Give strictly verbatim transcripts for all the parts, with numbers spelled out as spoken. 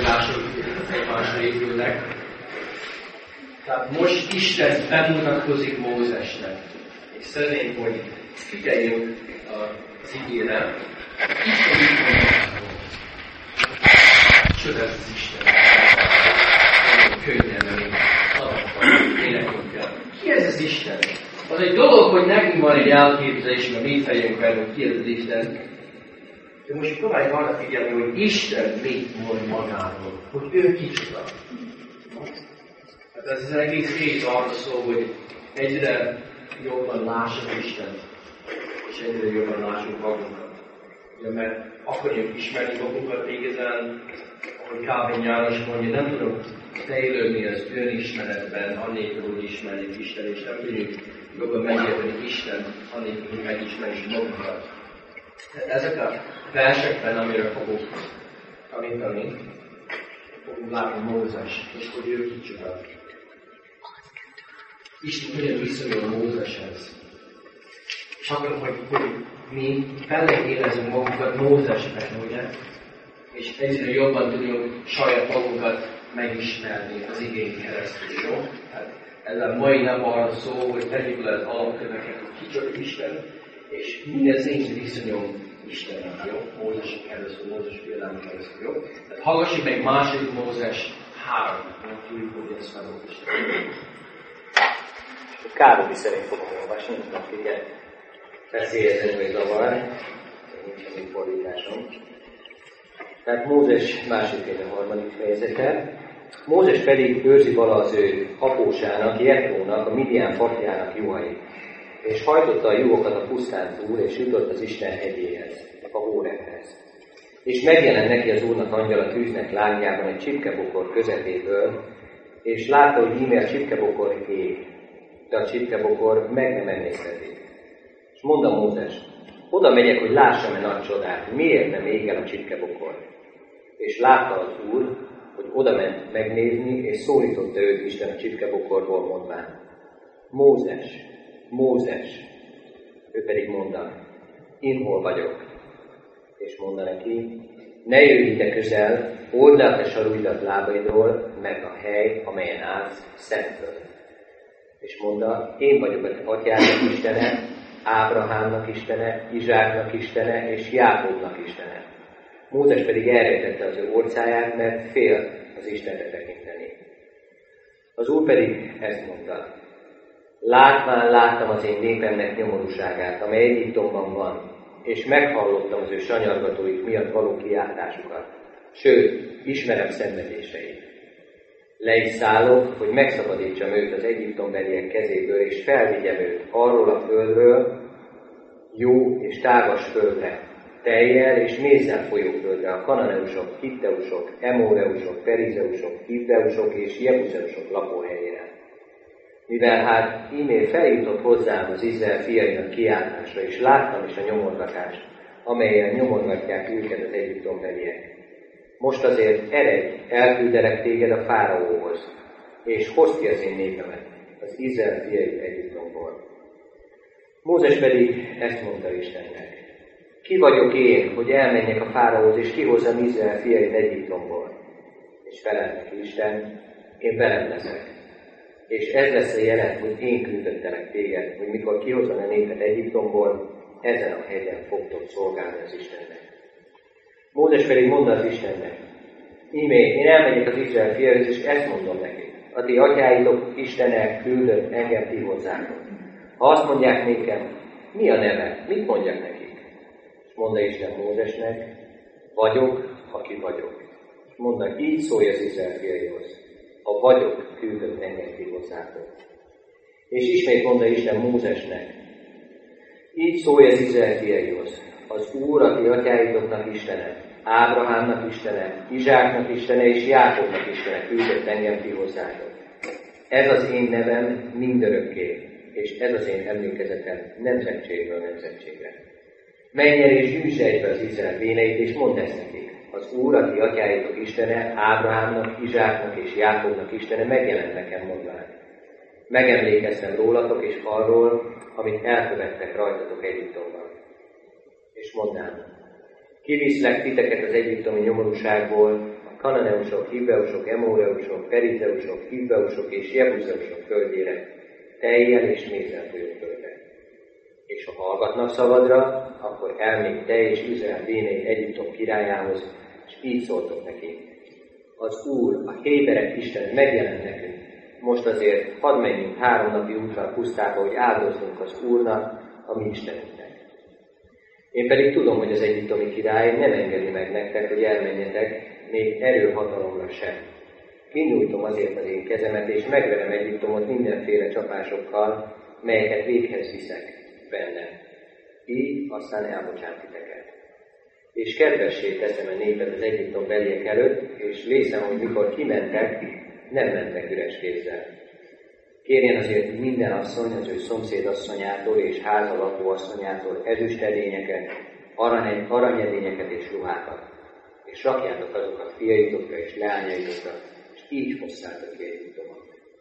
egymásról, egymásra épülnek. Tehát most Isten bemutatkozik Mózesnek. És szeretném, hogy figyeljünk az igére. Isten így mondja, csoda az Isten. Könnyen, amit alapban énekelünk. Ki ez az Isten? Az egy dolog, hogy nekünk van egy elképzelésünk a mi fejünkben, hogy ki ez az Isten. De most próbáljuk arra figyelni, hogy Isten mit mond magáról, hogy ő kicsoda. Hát ez az egész rész arra szól, hogy egyre jobban lássuk Istent, és egyre jobban lássuk magunkat. Ugye, mert akarjuk ismerni magunkat igazán, ahogy Calvin János mondja, nem tudunk fejlődni az önismeretben, annélkül, hogy ismerjük Isten, és nem tudjuk jobban megérteni Isten, annélkül, hogy megismerjük magunkat. Ezek a versekben, amire fogunk tanítani, fogunk látni Mózes, és hogy ő kicsoda. Isten hogyan viszonyul Mózeshez. És akkor, hogy, hogy mi beleérezzünk magunkat Mózesben, ugye? És egyszerűen jobban tudjuk saját magunkat megismerni az igény keresztül, jó? Hát ez a mai nap arra szól, hogy tegyük le az alapköveket, hogy kicsoda Isten, és mindez nincs viszonyom Istennek, jó? Mózes keresztül, Mózes például keresztül, jó? Tehát hallgassuk meg második Mózes három, nem tudjuk, hogy ezt felolvasni. Károlyi szerint fogom olvasni, nem tudom, figyelj. Beszéljezni, hogy zavar, nincs semmi fordításom. Tehát Mózes második a harmadik fejezete. Mózes pedig őrzi vala az ő apósának, Jetrónak, a Midian fatjának juhait. És hajtotta a juhokat a pusztán túl, és jutott az Isten hegyéhez, a Hórebhez. És megjelent neki az Úrnak angyala tűznek lángjában egy csipkebokor közepéből, és látta, hogy íme a csipkebokor ég, de a csipkebokor meg nem emésztetik. És mondta Mózes, oda megyek, hogy lássam-e nagy csodát, miért nem ég el a csipkebokor. És látta az Úr, hogy oda ment megnézni, és szólította őt Isten a csipkebokorból mondván, Mózes, Mózes, ő pedig mondta, én hol vagyok? És mondta neki, ne jöjj ide közel, old le a te sarujdat lábaidról, meg a hely, amelyen állsz, szentföld. És mondta, én vagyok a te atyádnak Istene, Ábrahámnak Istene, Izsáknak Istene, és Jákobnak Istene. Mózes pedig elrejtette az ő orcáját, mert fél az Istenre tekinteni. Az Úr pedig ezt mondta, látván láttam az én népemnek nyomorúságát, amely Egyiptomban van, és meghallottam az ő sanyargatóik miatt való kiáltásukat, sőt, ismerem szenvedéseit. Le is szállok, hogy megszabadítsam őt az egyiptombeliek kezéből, és felvigyem őt arról a földről, jó és tágas földre, tejjel és mézzel folyó földre, a kananeusok, hitteusok, emóreusok, perizeusok, hivdeusok és jebuseusok lakóhelyére. Mivel hát ímé feljutott hozzám az Izrael fiainak kiáltásra, és láttam is a nyomorgatást, amelyen nyomorgatják őket az egyiptombeliek. Most azért eredj, elküldelek téged a fáraóhoz, és hozd ki az én népemet, az Izrael fiait Egyiptomból. Mózes pedig ezt mondta Istennek, ki vagyok én, hogy elmenjek a fáraóhoz, és kihozzam Izrael fiait Egyiptomból? És felelt neki Isten, én veled leszek. És ez lesz a jelen, hogy én küldöttelek téged, hogy mikor kihozom a népet Egyiptomból, ezen a hegyen fogtok szolgálni az Istennek. Mózes pedig mondta az Istennek, ímé, én elmegyek az Izrael fiaihoz, és ezt mondom nekik, a ti atyáitok Istene küldött engem ti hozzátok. Ha azt mondják nékem, mi a neve, mit mondjak nekik? És mondta Isten Mózesnek, vagyok, aki vagyok. És mondta, így szólj az Izrael fiaihoz, a vagyok küldött engem ti hozzátok. És ismét mondta Isten Mózesnek, így szólj az Izrael fiaihoz, az Úr, aki atyáitoknak Istene, Ábrahámnak Istene, Izsáknak Istene és Jákobnak Istene küldött engem ti hozzátok. Ez az én nevem mindörökké, és ez az én emlékezetem nemzetségről nemzetségre. Menj el és gyűjtsd egybe az Izrael véneit, és mondd ezt nekik. Az Úr, aki atyáitok Istene, Ábrahámnak, Izsáknak és Jákobnak Istene megjelent nekem mondván. Megemlékeztem rólatok és arról, amit elkövettek rajtatok Egyiptomban. És mondám, kiviszlek titeket az egyiptomi nyomorúságból, a kananeusok, hivveusok, emóreusok, perizeusok, hivveusok és jebuzeusok földjére, tejjel és mézzel folyó földre. És ha hallgatnak szavadra, akkor elmégy te és Izrael vénei Egyiptom királyához, és így szóltok neki. Az Úr, a héberek Isten megjelent nekünk. Most azért hadd menjünk három napi útra a pusztába, hogy áldozzunk az Úrnak, a mi Istenünknek. Én pedig tudom, hogy az egyiptomi király nem engedi meg nektek, hogy elmenjetek, még erőhatalomra sem. Kinyújtom azért az én kezemet, és megverem Egyiptomot mindenféle csapásokkal, melyeket véghez viszek benne. Így aztán elbocsát titeket. És kedvessé teszem a népet az Egyiptom beliek előtt, és vészem, hogy mikor kimentek, nem mentek üres kézzel. Kérjen azért minden asszony az ő szomszédasszonyától és háza lakó asszonyától ezüstedényeket, arany, aranyedényeket és ruhákat, és rakjátok azokat fiaitokra és leányaitokra, és így hosszátok ki Egyiptomot.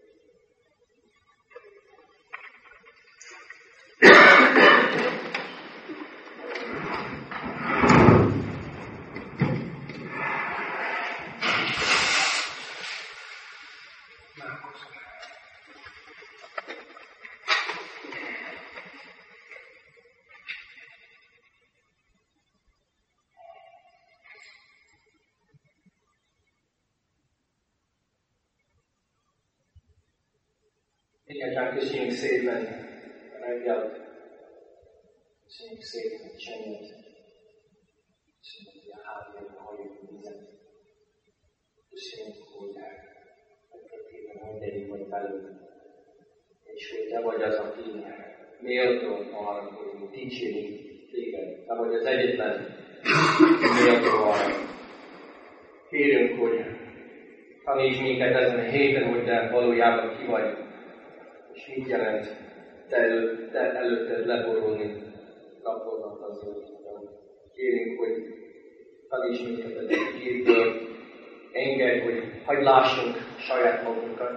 Egyáltalán köszönjük szépen a reggelt, köszönjük szépen a csendet, köszönjük, hogy a háttérben halljuk a vizet, köszönjük, hogy megkötében mindegyik vagy velünk, és hogy te vagy az, aki méltó arra, hogy mi dicsérjük téged, te vagy az egyetlen méltó arra. Kérünk, hogy taníts minket ezen a héten, hogy te valójában ki vagy, és mit jelent te, elő, te előtted leborulni napról az életben. Kérünk, hogy taníts minket ezen a hétből, engedj, hogy hagyd lássunk saját magunkat.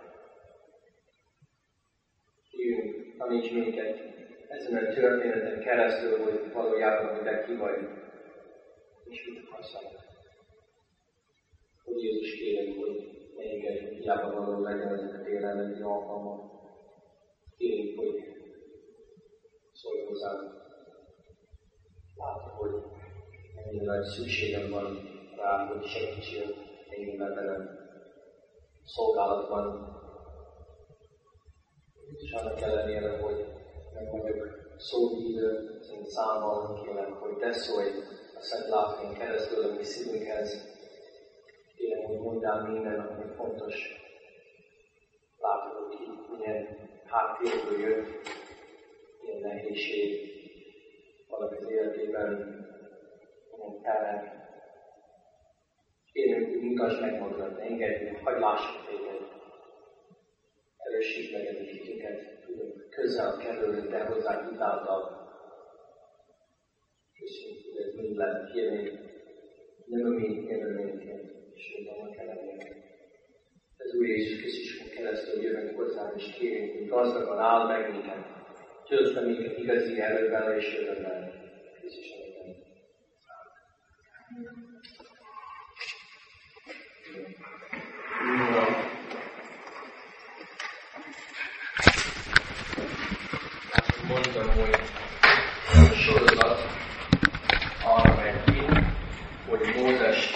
Kérünk, taníts minket ezen a történeten keresztül, hogy valójában, hogy te ki vagy, és mit akarsz veled. Hogy Jézus kérünk, hogy ne engedj, hogy hiába való legyen ezek a délelőtti alkalmak. Kérünk, hogy szólj hozzám. Látom, hogy ennyire nagy szükségem van rá, hogy segítsél engem ebben szolgálatban. És annak ellenére, hogy nem vagyok szóhívő, az én számban kérem, hogy te szólj a Szent Lelkén keresztül a mi szívünkhez. Kérem, hogy mondjál minden, ami fontos. Látom, hogy ki milyen háttérből jött, milyen nehézség valaki az életében, milyen terek. Kérünk, hogy mutasd meg magadat, ne engedj, hagyd lássuk téged. Erősítsd meg a hitünket, tudunk közel kerülni, de hozzá hitáltal. Köszönjük, hogy ez mind lehet kérni, nem a mi élményként, és mind annak ellenére. Az Úr Jézus Krisztuson keresztül jövünk hozzá, és kérünk, hogy gazdagon áll meg minket, töltsd be minket igazi erővel és örömmel. Krisztus előtt. Mondtam, hogy a sorozat arra megy ki, hogy Mózes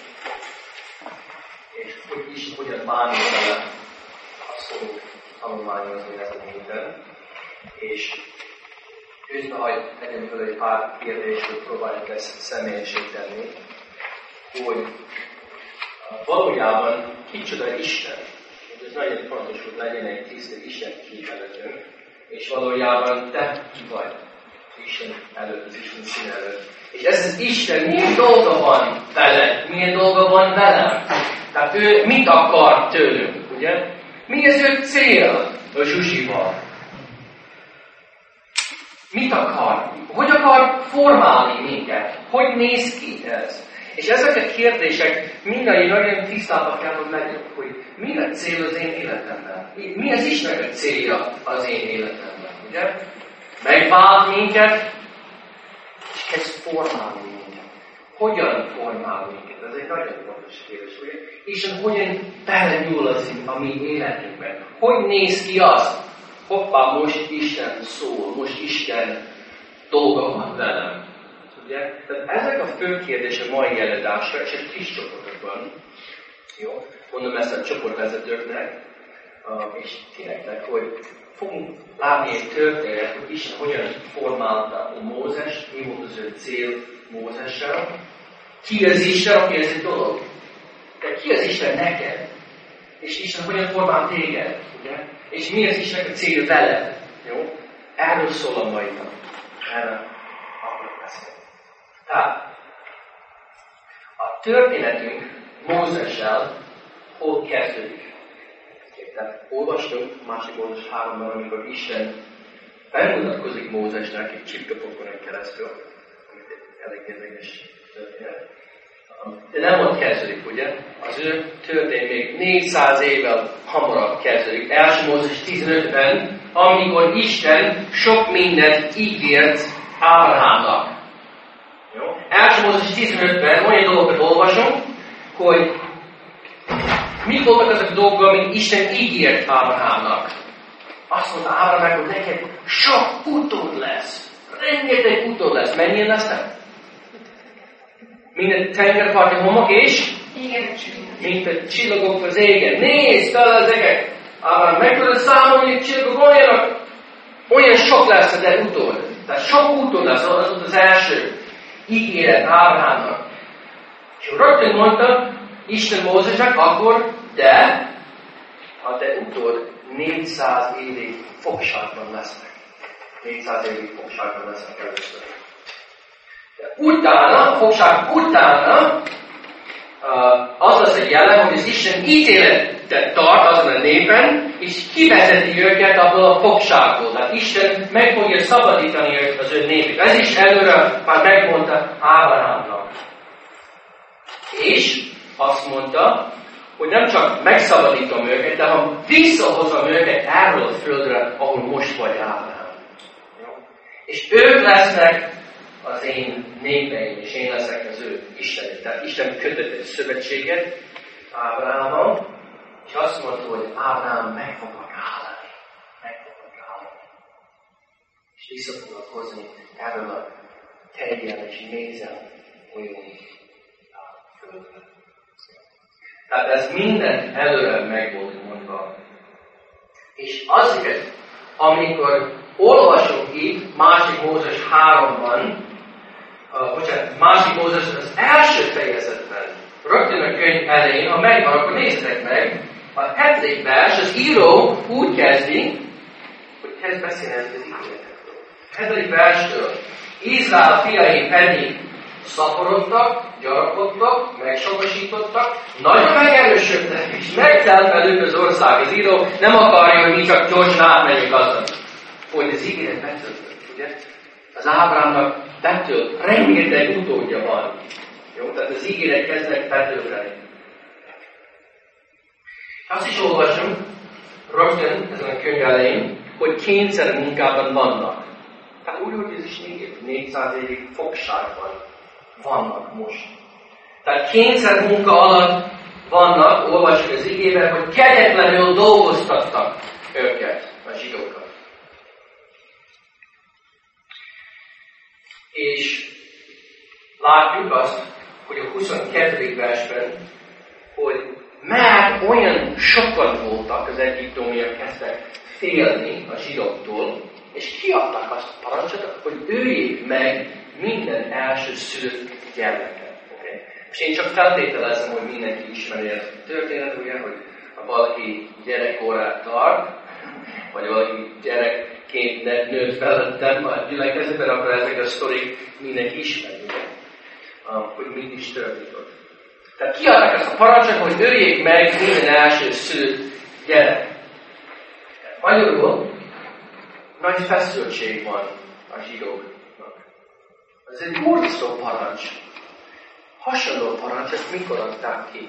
és hogy is hogyan bánunk vele, azt fogunk tanulmányozni ezen a héten. És közben hagy tegyem fel egy pár kérdést, hogy próbáljuk ezt személyesíteni, hogy valójában kicsoda Isten. Ez nagyon fontos, hogy legyen egy tiszta Isten képeletem, és valójában te ki vagy Isten előtt, az Isten szín előtt. És ez az Isten milyen dolga van veled, milyen dolga van velem. Tehát ő mit akar tőlünk, ugye? Mi az ő cél a Zsuzsival? Mit akar? Hogy akar formálni minket? Hogy néz ki ez? És ezek a kérdések mindannyian nagyon tisztában kell, hogy legyünk, hogy mi a cél az én életemben? Mi az Istennek a célja az én életemben, ugye? Megvált minket, és kezd formálni minket. hogyan formál minket? Ez egy nagyon fontos kérdés, ugye? Isten hogyan belenyúl az a mi életünkben? Hogy néz ki az? Hoppá, most Isten szól, most Isten dolga van velem. Ugye? Tehát ezek a fő kérdés a mai előadásra, és egy kis csoportokban. Jó? Mondom ezt a csoportvezetőknek, és tineknek, hogy fogunk látni egy történet, hogy Isten hogyan formálta a Mózest, mi volt az ő cél Mózessel. Ki az Isten, aki ez egy dolog? De ki az Isten neked? És Isten hogyan formál téged? Ugye? És mi az Istennek a cél veled? Jó? Erről szól a mai nap. Erre akarok beszélni. Tehát, a történetünk Mózessel hol kezdődik? Tehát olvastunk másik Mózes háromban, amikor Isten felmutatkozik Mózesnek egy csipkapokon keresztül, amit elég érdekes történet. De nem ott kezdődik, ugye? Az ő történet még négyszáz évvel hamarabb kezdődik. Első Mózes tizenötben, amikor Isten sok mindent ígért Ábrahámnak. Jó? Első Mózes tizenötben olyan dolgokat olvasunk, hogy mi voltak azok a dolgok, amit Isten ígért Ábrahámnak? Azt mondta Ábrahámnak, hogy neked sok utód lesz. Rengeteg utód lesz. Mennyien lesznek? Minden tengerparti homok és? Igen. Mint a csillagok az égen. Nézd fel ezeket! Ábrahám, meg tudod számolni, hogy csillagok olyanok? Olyan sok lesz a te utód. Tehát sok utód lesz, az volt az első ígéret Ábrahámnak. És rögtön mondta Isten Mózesnek akkor, de a te utód négyszáz évig fogságban lesznek. négyszáz évig fogságban lesznek először. De utána, fogság utána, az lesz egy jelen, hogy az Isten ítéletet tart azon a népen, és kivezeti őket abból a fogságból. Tehát Isten meg fogja szabadítani őket az ő népét. Ez is előre már megmondta Ábrahámnak. És azt mondta, hogy nem csak megszabadítom őket, de ha visszahozom őket erről a földre, ahol most vagy Ábrahám. És ők lesznek az én népeim, és én leszek az ő Istenek. Tehát Isten kötött egy szövetséget Ábrahámmal, és azt mondta, hogy Ábrahám meg foglak állani. Meg foglak állani. És vissza foglak hozni erről a terjen és mézen olyan földre. Tehát ez minden előre meg volt mondva. És azért, amikor olvasok itt, másik Mózes háromban, uh, bocsánat, másik Mózes az első fejezetben, rögtön a könyv elején, ha megvan, akkor nézzetek meg, a hetedik vers, az író úgy kezdi, hogy kezd beszélni az ígéretekről. A hetedik verstől, Izrael fiai pedig szaporodtak, gyarapodtak, megsokosítottak, nagyon megerősödtek, és megtelt velük az ország. Az író nem akarja, hogy mi csak gyorsan átmegyünk azon, hogy az ígéret betöltött, ugye? Az Ábrahámnak betölt, rengeteg utódja van. Jó? Tehát az ígéret kezdnek betölteni. Azt is olvasom, rögtön ezen a könyv elején, hogy kényszer munkában vannak. Tehát úgy, hogy ez is négyszáz évig fogságban vannak most. Tehát kényszer munka alatt vannak, olvasjuk az igében, hogy kegyetlenül dolgoztattak őket, a zsidókat. És látjuk azt, hogy a huszonkettedik versben, hogy már olyan sokan voltak, az egyiptomiak kezdtek félni a zsidóktól, és kiadták azt a parancsot, hogy öljék meg minden első szülött gyermeket. Okay? És én csak feltételezem, hogy mindenki ismeri ezt a történet, ugye, hogy ha valaki gyerekkorát tart, vagy valaki gyerekként nőtt felettem a gyülekezetben, akkor ezek a sztorik mindenki ismeri, ugye, hogy mit is történt ott. Tehát kiadták azt a parancsot, hogy öljék meg minden első szülött gyerek. Magyarul nagy feszültség van a zsidóknak. Ez egy borzasztó parancs. Hasonló parancs, ezt mikor adták ki?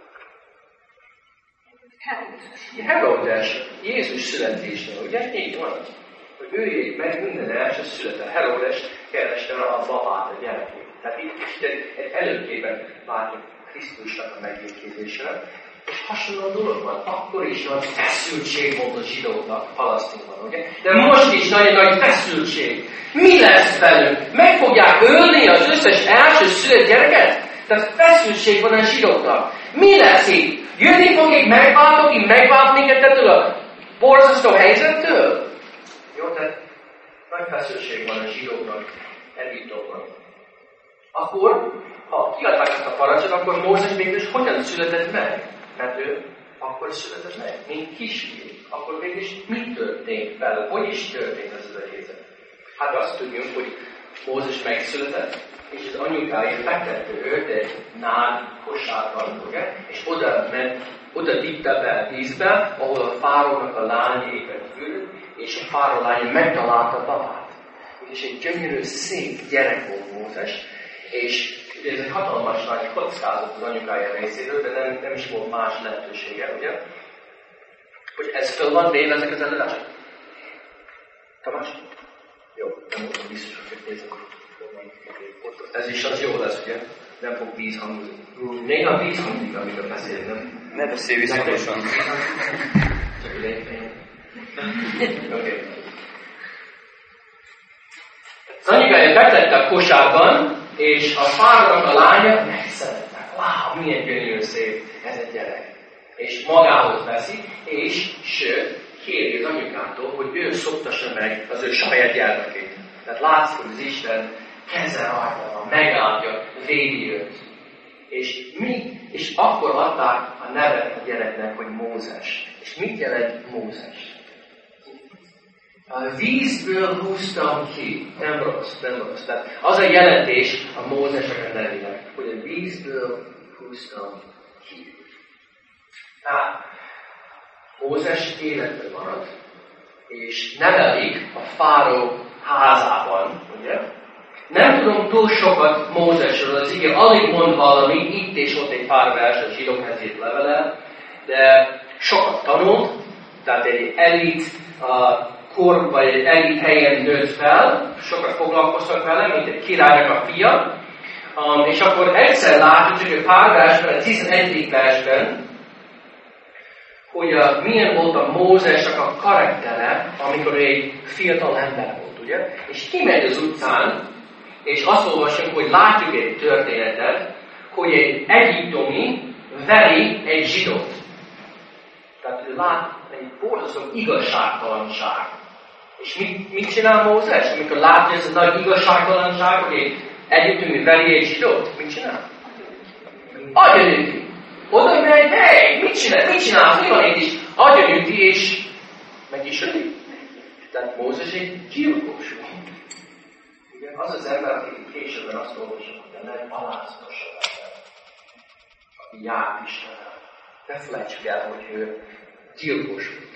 Heródes, Jézus születésnél, ugye? Így van. Hogy öljék meg minden első született. Heródes kereste a babát, a gyerekét. Tehát itt is egy előképpen látjuk Krisztusnak a megérkezésre. És hasonló dolog van, akkor is nagy feszültség volt a zsidóknak Palasztinban, ugye? De most is nagyon nagy feszültség. Mi lesz velünk? Meg fogják ölni az összes első szület gyereket? Tehát feszültség van a zsidóknak. Mi lesz itt? Jönni fogjuk, megváltok, így megvált minket ettől a borzasztó helyzettől? Jó, tehát nagy feszültség van a zsidóknak Egyiptomban. Akkor, ha kiadták ezt a parancsot, akkor Mózes mégis hogyan született meg? Mert ő akkor született meg, mint kisfiú. Akkor mégis mi történt vele? Hogy is történt ez az helyzet? Hát azt tudjuk, hogy Mózes megszületett, és az anyukája fektette őt egy nád kosárban, ugye? És oda ment, oda vitte be a vízbe, ahol a fárónak a lánya éppen ült, és a fáró lánya megtalálta babát. És egy gyönyörű, szép gyerek volt Mózes, és ugye ez egy hatalmas nagy kockázat az anyukája részéről, de nem, nem is volt más lehetősége, ugye? Hogy ez föl van véve ezek az előadások? Tamás? Jó, nem voltam biztos, hogy nézzük. Ez is az jó lesz, ugye? Nem fog víz hangzni. Néha víz hangzik, amikor beszél, nem? Ne beszélj visszakosan. Csak egy lényeg. Oké. Az anyukája betette a kosárban, és a fárónak a lánya megszerettek. Wow, milyen gyönyörű szép ez egy gyerek. És magához veszi, és sőt, kéri az anyukától, hogy ő szoktassa meg az ő saját gyermekét. Tehát látszik, hogy az Isten keze rajta van, megáldja, védi őt. És mi? És akkor adták a nevet a gyereknek, hogy Mózes. És mit jelent Mózes? A vízből húztam ki. Nem rossz, nem rossz. Tehát az a jelentés a Mózesek a nevének, hogy a vízből húztam ki. Tehát Mózes életben marad, és nevelik a fáró házában, ugye? Nem tudom túl sokat Mózesről, az ige alig mond valami, itt és ott egy pár vers a zsidókhez írt levele, de sokat tanult, tehát egy elit a kor, vagy egy elit helyen nőtt fel, sokat foglalkoztak vele, mint egy királynak a fia, um, és akkor egyszer látjuk, hogy a pár versben, a tizenegyedik versben, hogy a, milyen volt a Mózesnek a karaktere, amikor egy fiatal ember volt, ugye? És kimegy az utcán, és azt olvasunk, hogy látjuk egy történetet, hogy egy egyiptomi veri egy zsidót. Tehát ő lát egy borzasztó igazságtalanság. És mit, mit csinál Mózes? Amikor látja ezt a nagy igazságtalanság, hogy egy egyiptomi veri egy zsidót, mit csinál? Adjon üti! Oda megy, hey, mit csinál? Mit csinál? Mi van itt is? Adjon üti, és meg is öli. Tehát Mózes egy gyilkos. Igen, az az ember, aki későbben azt olvasja, hogy a nem alázatossa ember, aki járt Istenre. Ne felejtsük el, hogy ő gyilkos volt.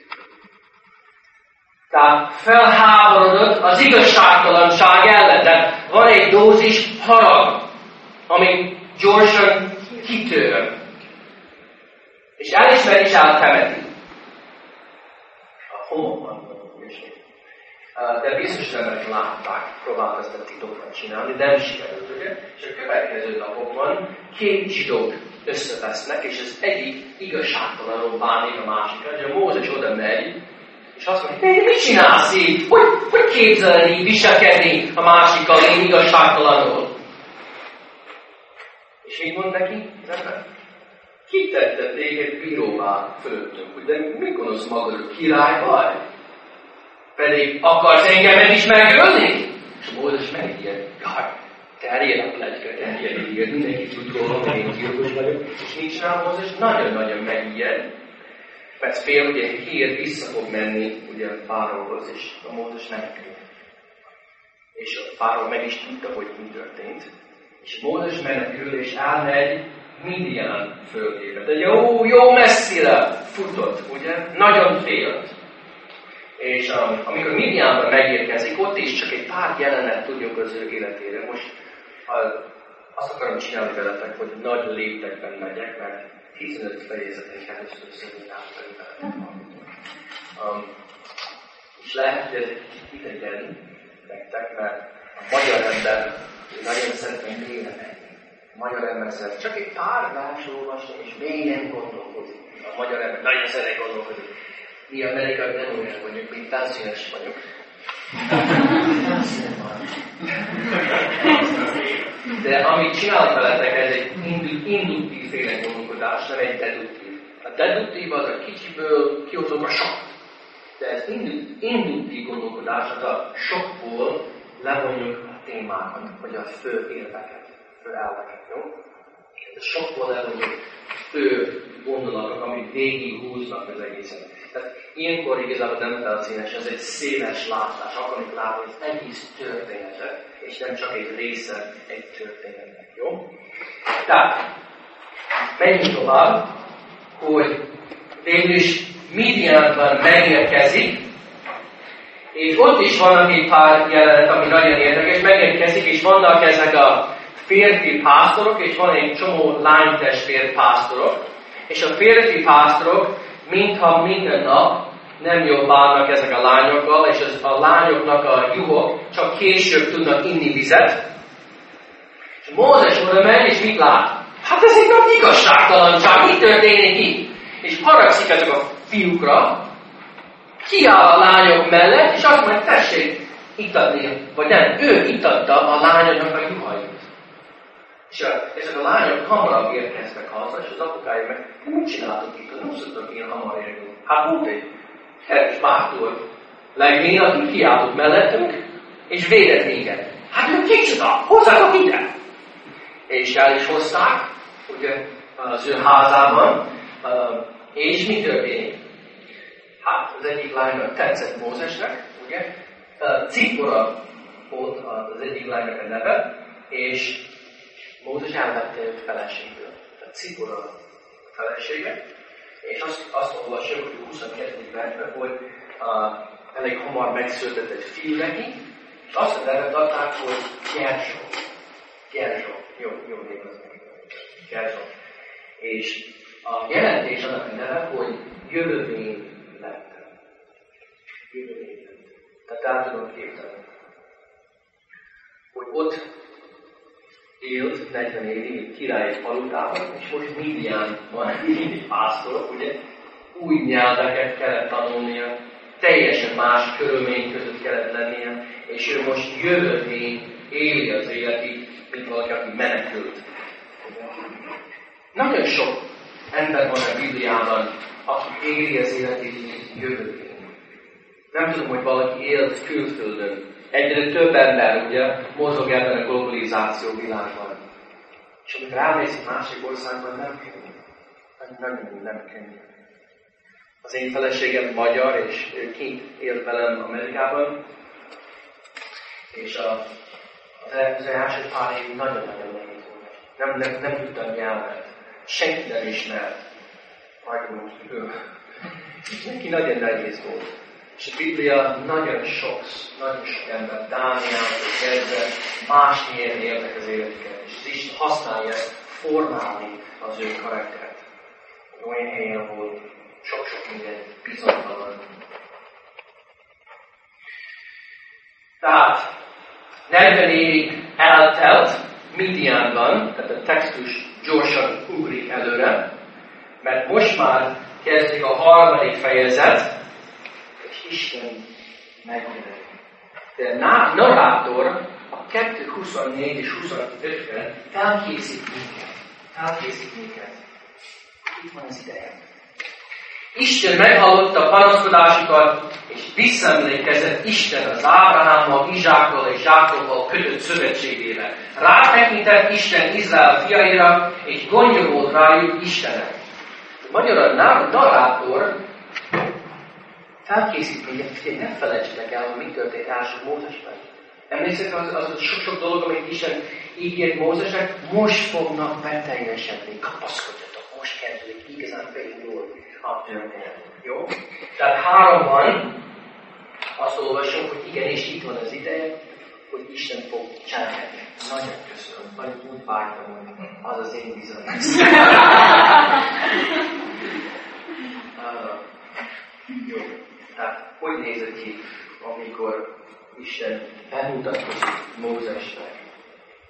Tehát felháborodott az igazságtalanság ellen, de van egy dózis harag, ami gyorsan kitör. És elismer is eltemeti. A homokban. De biztos emberek látták, próbálták ezt a titokra csinálni, de nem sikerült, ugye? És a következő napokban két zsidók összevesznek, és az egyik igazságtalanul bánik a másikat, és a Mózes oda megy, és azt mondja, hey, mit csinálsz így? Hogy, hogy képzeled így viselkedni a másikkal, én igazságtalanul? És mit mond neki? Nem? Ki tette téged bíróvá fölöttünk? De mit gondolsz magadról? Király vagy? Pedig akarsz engemet is megölni? És Mózes megijed. Jaj, terjed a pletyka, terjed, igaz, mindenki tud róla, hogy én gyilkos vagyok. És mit csinál Mózes? Nagyon-nagyon megijed. Mert fél, hogy egy hír vissza fog menni ugye a fáróhoz, és a Mózes menekül. És a fáró meg is tudta, hogy mi történt. És Mózes menekül, és elmegy Midian földjébe. De jó, jó messzire futott, ugye? Nagyon félt. És um, amikor Midianban megérkezik, ott is csak egy pár jelenet tudjuk az ő életére. Most uh, azt akarom csinálni veletek, hogy nagy léptekben megyek, mert tizenöt fejezetet kell összeszedni átvenni. Um, és lehet, hogy ez egy kicsit idegen nektek, mert a magyar ember Én nagyon szeretem mélyre menni. A magyar ember szeret csak egy pár vers olvasni, és mélyen gondolkodik. A magyar ember nagyon szeret gondolkodik. Mi amerikai nem olyan vagyunk, mint felszínes vagyunk. De amit csinálok veletek, ez egy induktív féle gondolkodás, nem egy deduktív. A deduktív az a kicsiből kihozom a sok. De ez induktív gondolkodás, az a sokból levonjuk a témákat, vagy a fő érveket, fő elveket, jó? A sokból levonjuk fő gondolatok, amik végig húznak az egészen. Tehát ilyenkor igazából nem felszínes, ez egy széles látás, akarjuk látni az egész történetet, és nem csak egy része egy történetnek, jó? Tehát, menjünk tovább, hogy végül is Midianban megérkezik, és ott is vannak egy pár jelenet, ami nagyon érdekes, megérkezik, és vannak ezek a férfi pásztorok, és van egy csomó lánytestvér pásztorok, és a férfi pásztorok, mintha minden nap nem jól bánnak ezek a lányokkal, és az, a lányoknak a juhok csak később tudnak inni vizet. És Mózes oda megy, és mit lát? Hát ez egy nagy igazságtalanság, mi történik itt? És haragszik ezek a fiúkra, kiáll a lányok mellett, és azt mondja, tessék itatni, vagy nem, ő itatta a lányoknak a juhait. És ezek a lányok hamarabb érkeztek haza, és az apukája meg úgy csináltuk itt, hogy nem szoktak ilyen hamar érni. Hát volt egy erős bátor legmény, aki kiállott mellettünk, és védett minket. Hát ő kicsoda, hozzátok ide! És el is hozták, ugye, az ő házában, és mi történik? Hát az egyik lánynak tetszett Mózesnek, ugye, Cippora volt az egyik lánynak a neve, és Mózes elvette őt feleségül. Tehát Cippora a felesége, és azt, azt olvassuk, hogy huszonkettő versben volt, uh, elég hamar megszületett egy fiú neki, és azt a nevet adták, hogy Gersó. Gersó. Jó, jó név az meg. Gersó. És a jelentés annak a neve, hogy jövővény lettem. Jövővény lettem. Tehát el tudom képzelni, hogy ott élt negyven évig egy királyi falutában, és most Midian van egy pásztor, ugye, új nyelveket kellett tanulnia, teljesen más körülmény között kellett lennie, és ő most jövővény éli az életét, mint valaki, aki menekült. Nagyon sok ember van a Bibliában, aki éli az életét, mint jövővény. Nem tudom, hogy valaki élt külföldön. Egyre több ember ugye mozog ebben a globalizáció világban. És amikor rámész egy másik országban, nem könnyű. Nem, nem, nem könnyű. Az én feleségem magyar, és ő kint élt velem Amerikában. És a, az első pár év nagyon-nagyon nehéz volt. Nem, nem, nem tudtam nyelvet. Senki nem ismert. Majd ő. Neki nagyon nehéz volt. És a Biblia nagyon sok, nagyon sok ember, Dániától kezdve, más nyelven éltek az életüket, és Isten használja ezt formálni az ő karaktert. Olyan helyen volt sok-sok minden bizonytalan. Tehát negyven évig eltelt Midianban, tehát a textus gyorsan ugrik előre, mert most már kezdik a harmadik fejezet, Isten megjelenik. De a narrátor a kettő huszonnégy és huszonötben felkészít minket. Felkészít minket. Itt van az ideje. Isten meghallotta a panaszkodásukat, és visszaemlékezett Isten az Ábrahámmal, Izsákkal és Jákobbal kötött szövetségére. Rátekintett Isten Izrael fiaira, és gondja volt rájuk Istenek. Magyarul a narrátor felkészít minket, hogy ne felejtsetek el, hogy mi történt első Mózesben. Emlékszik az, az a sok-sok dolog, amit Isten ígért Mózesnek, most fognak beteljesedni, kapaszkodjatok, most kezdődik igazán beindul a történet. Jó? Tehát háromban azt olvasom, hogy igenis itt van az ideje, hogy Isten fog cselekedni. Nagyon köszönöm, nagyon úgy vártam, hogy az az én bizonyos. uh, jó. Tehát hogy nézett ki, amikor Isten elmutatkozik Mózesnek?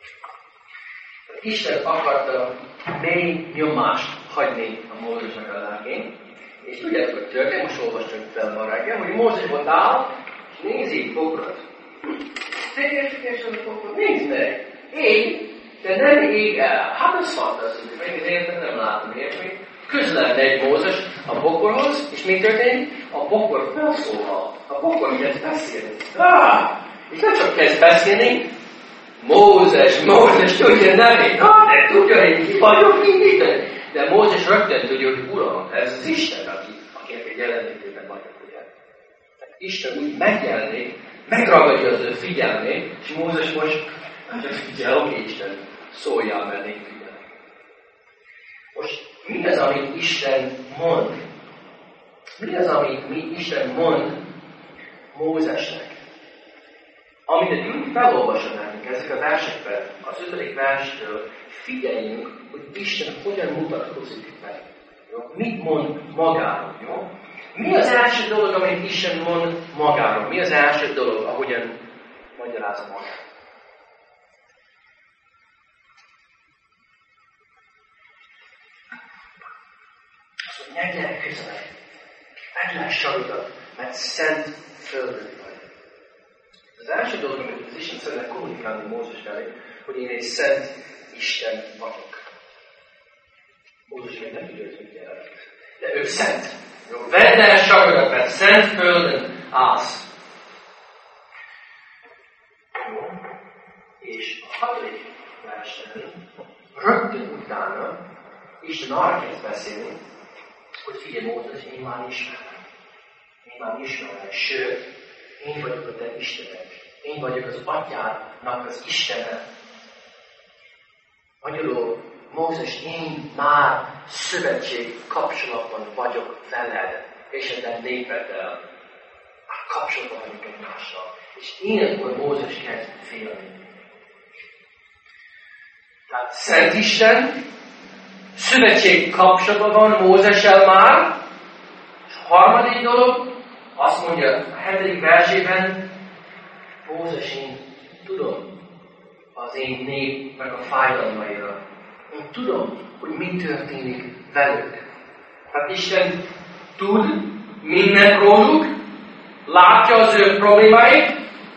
Isten akarta mély nyomást hagyni a Mózesnek a lelkén, és tudjátok, hogy történt, most olvastunk fel ma reggel, hogy Mózes ott áll, és nézi bokrot. Tekertekes a bokrot, nézd meg! Ég, de nem ég el. Hát ez fantasztikus, meg az életben nem látom ilyesmit. Közel megy Mózes a bokorhoz, és mi történik? A bokor felszólal. A bokor kezd beszélni. Ah! És nem csak kezd beszélni, Mózes, Mózes tudja nevét. Ah, de tudja, hogy ki vagyok, mint Isten. De Mózes rögtön tudja, hogy Uram, ez az Isten, aki, akinek egy jelenlétében vagyok, ugye. Isten úgy megjelenik, megragadja az ő figyelmét, és Mózes most csak figyel, oké, Isten, szóljál, mert én figyelek. Most mi az, amit Isten mond? Mi az, amit mi Isten mond Mózesnek? Amit a Gyuri felolvasod nekünk ezek a versekben, az ötödik verstől, figyeljünk, hogy Isten hogyan mutatkozik meg. Jó? Mit mond magáról, jó? Mi az első dolog, amit Isten mond magáról? Mi az első dolog, ahogyan magyarázza magát? Azt mondja, ne gyere közelebb. Vedd le a sarodat, mert szent földön vagy. Az első dolog, amit az Isten szeretne kommunikálni Mózes felé, hogy én egy szent Isten vagyok. Mózes még nem tudja, hogy mit jelent. De ő szent. Vedd le a sarodat, mert szent földön állsz. Jó. És a hatodik versen, rögtön utána, Isten arra kezd beszélni, hogy figyelj Mózes, én már ismerem. Én már ismerem, sőt, én vagyok a te Istened. Én vagyok az atyádnak az Istene. Magyarul, Mózes, én már szövetség kapcsolatban vagyok veled, és a te népeddel. Már kapcsolatban vagyok egymással. És ilyenkor Mózes kezd félni. Tehát Szent Isten, szövetség kapcsolatban van Mózessel már, és a harmadik dolog, azt mondja a hetedik versében, Mózes, én tudom az én nép meg a fájdalmaira. Én tudom, hogy mi történik velük. Tehát Isten tud mindent róluk, látja az ő problémáit,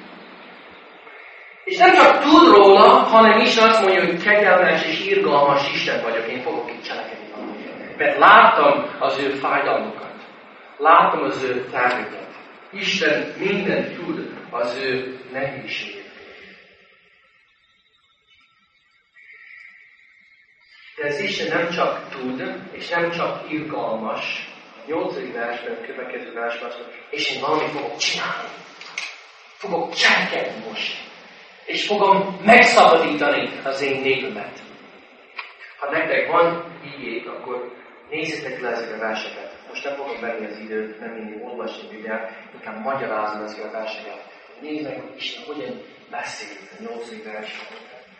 és nem csak tud róla, hanem Isten azt mondja, hogy kegyelmes és irgalmas Isten vagyok, én fogok itt cselekedni valamit. Mert láttam az ő fájdalmukat, láttam az ő tervüket. Isten mindent tud az ő nehézségét. De ez Isten nem csak tud, és nem csak irgalmas. A nyolcadik versben, a következő versben azt mondja, és én valamit fogok csinálni. Fogok cselekedni most. És fogom megszabadítani az én népemet. Ha nektek van igék, akkor nézzétek le ezek a verseket. Most nem fogom venni az időt, nem mindig olvasni videót, inkább magyarázom ezeket a verseket. Nézd meg, hogy Isten hogyan beszél a nyolcadik versben.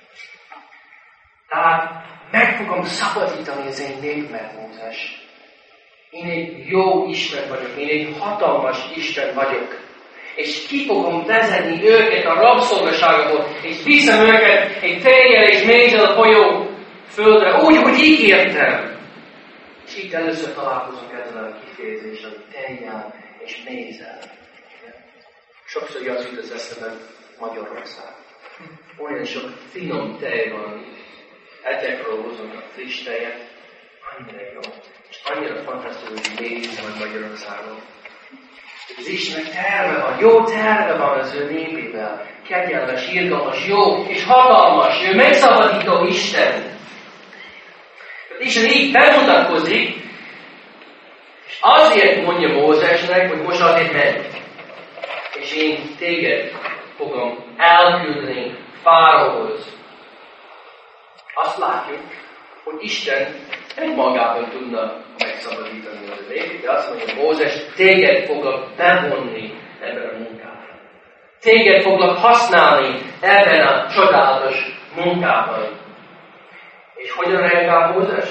Tehát meg fogom szabadítani az én népemet, Mózes. Én egy jó Isten vagyok, én egy hatalmas Isten vagyok. És ki fogom vezetni őket a rabszolgaságból, és viszem őket egy tejjel és mézzel folyó földre, úgy, hogy ígértem. És itt először találkozunk ezzel a kifejezéssel, hogy tejjel és mézzel. Sokszor az jut az eszembe Magyarország. Olyan sok finom tej van, egyekről hozunk a friss tejet, annyira jó. És annyira fantasztikus, hogy méz van Magyarországon. Az Istennek terve van, jó terve van az ő népével. Kegyelmes, irgalmas, jó és hatalmas, ő megszabadító Isten. Isten így bemutatkozik, és azért mondja Mózesnek, hogy most azért menj. És én téged fogom elküldeni Fáraóhoz. Azt látjuk, hogy Isten egymagában tudna megszabadítani az népét, de azt mondja, Mózes, téged foglak bevonni ebben a munkában. Téged foglak használni ebben a csodálatos munkában. És hogyan reagál Mózes?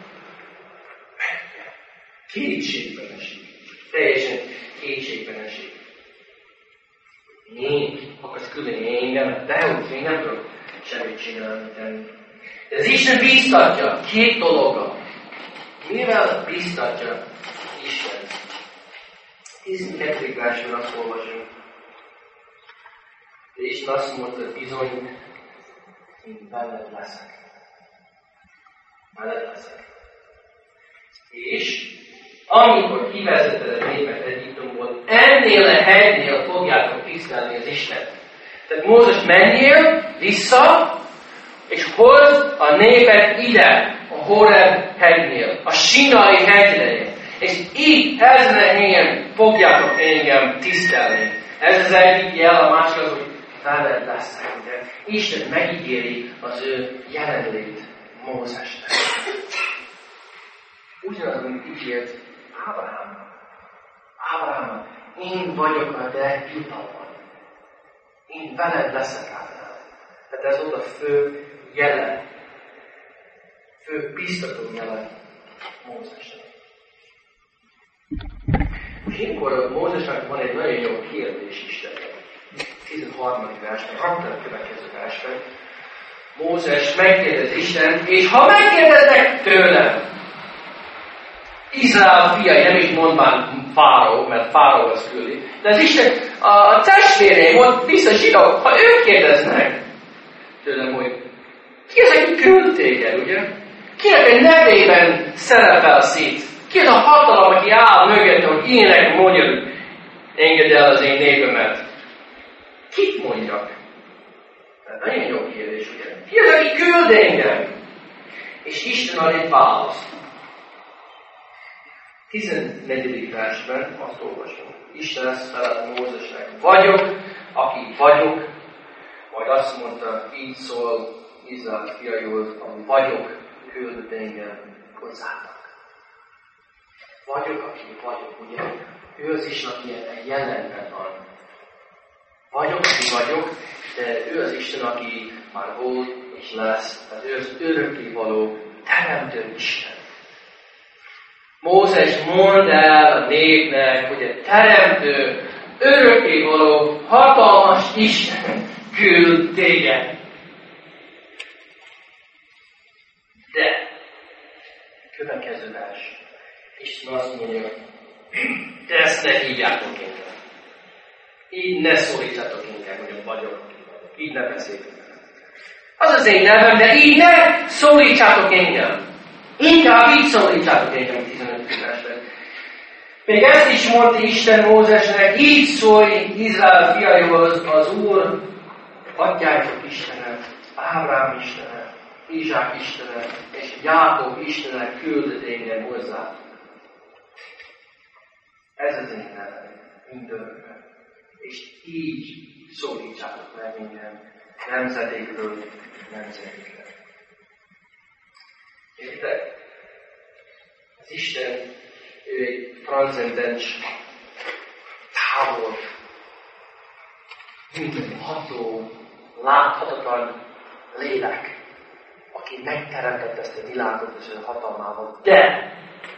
Kétségben esik. Teljesen kétségben esik. Én akarsz küldeni engem, de úgy, én nem tudok semmit csinálni. De Ez Isten bíztatja két dologgal. Mivel bíztatja Isten? tizenkettedik versben azt olvasunk. De Isten azt mondta, bizony, én veled leszek. Veled leszek. És amikor kivezeted a népet Egyiptomból, ennél a hegynél fogjátok tisztelni az Istent. Tehát Mózes, menjél vissza, és hozd a népet ide, a Horeb hegynél, a Sinai hegynél. És így ezen a helyen fogjátok engem tisztelni. Ez az egyik jel, a másik az, hogy veled leszek. De Isten megígéri az ő jelenlét Mózesnek. Ugyanaz, mint ígért Ábrahámnak. Ábrahámnak, én vagyok a te jutalmad. Én veled leszek, Ábrahám. Tehát ez volt a fő jele, fő biztató jele Mózesnek. Ilyenkor Mózesnek van egy nagyon jó kérdés Istennek. tizenharmadik versben, rögtön a következő versben. Mózes megkérdez Isten, és ha megkérdeznek tőlem, Izrael fiai, nem is mondván Fáraó, mert Fáraó az küldi, de az Isten, a testvérei mond, biztosítok, ha ők kérdeznek tőlem, hogy ki az, aki küld téged, ugye? Kinek a nevében szerepelsz itt? Ki az a hatalom, aki áll mögött, hogy ének mondja, engedd el az én népemet? Kit mondjak? Tehát nagyon jó kérdés, ugye? Ki az, aki küld engem? És Isten ad egy választ. tizennegyedik versben azt olvasom. Isten ezt felelt Mózesnek. Vagyok, aki vagyok, majd azt mondta, így szól Izrael fiaihoz, a vagyok küldött engem hozzátok. Vagyok, aki vagyok, ugye? Ő az Isten, aki jelenben van. Vagyok, aki vagyok, de ő az Isten, aki már volt és lesz. Tehát ő az örökkévaló teremtő Isten. Mózes mond el a népnek, hogy a teremtő, örökkévaló, hatalmas Isten küld téged. De, következő vers. Isten azt mondja, de ezt ne hívjátok engem. Így ne szólítsatok engem, hogy vagyok. Így ne beszéljetek. Az az én nevem, de így ne szólítsátok engem. Inkább így szólítsátok engem tizenötödik versben. Még ezt is mondta Isten Mózesnek, így szólj Izrael fiaihoz az Úr, atyátok Istenet, Ábrám Istenet, Izsák Istenet, és Jákob Istenet küldött engem hozzá. Ez az én nevem, mindörökben. És így szólítsátok meg engem nemzedékről nemzedékre. Érted? Az Isten, ő egy transzcendens, távol, mindenható, láthatatlan lélek, aki megteremtett ezt a világot az ő hatalmával. De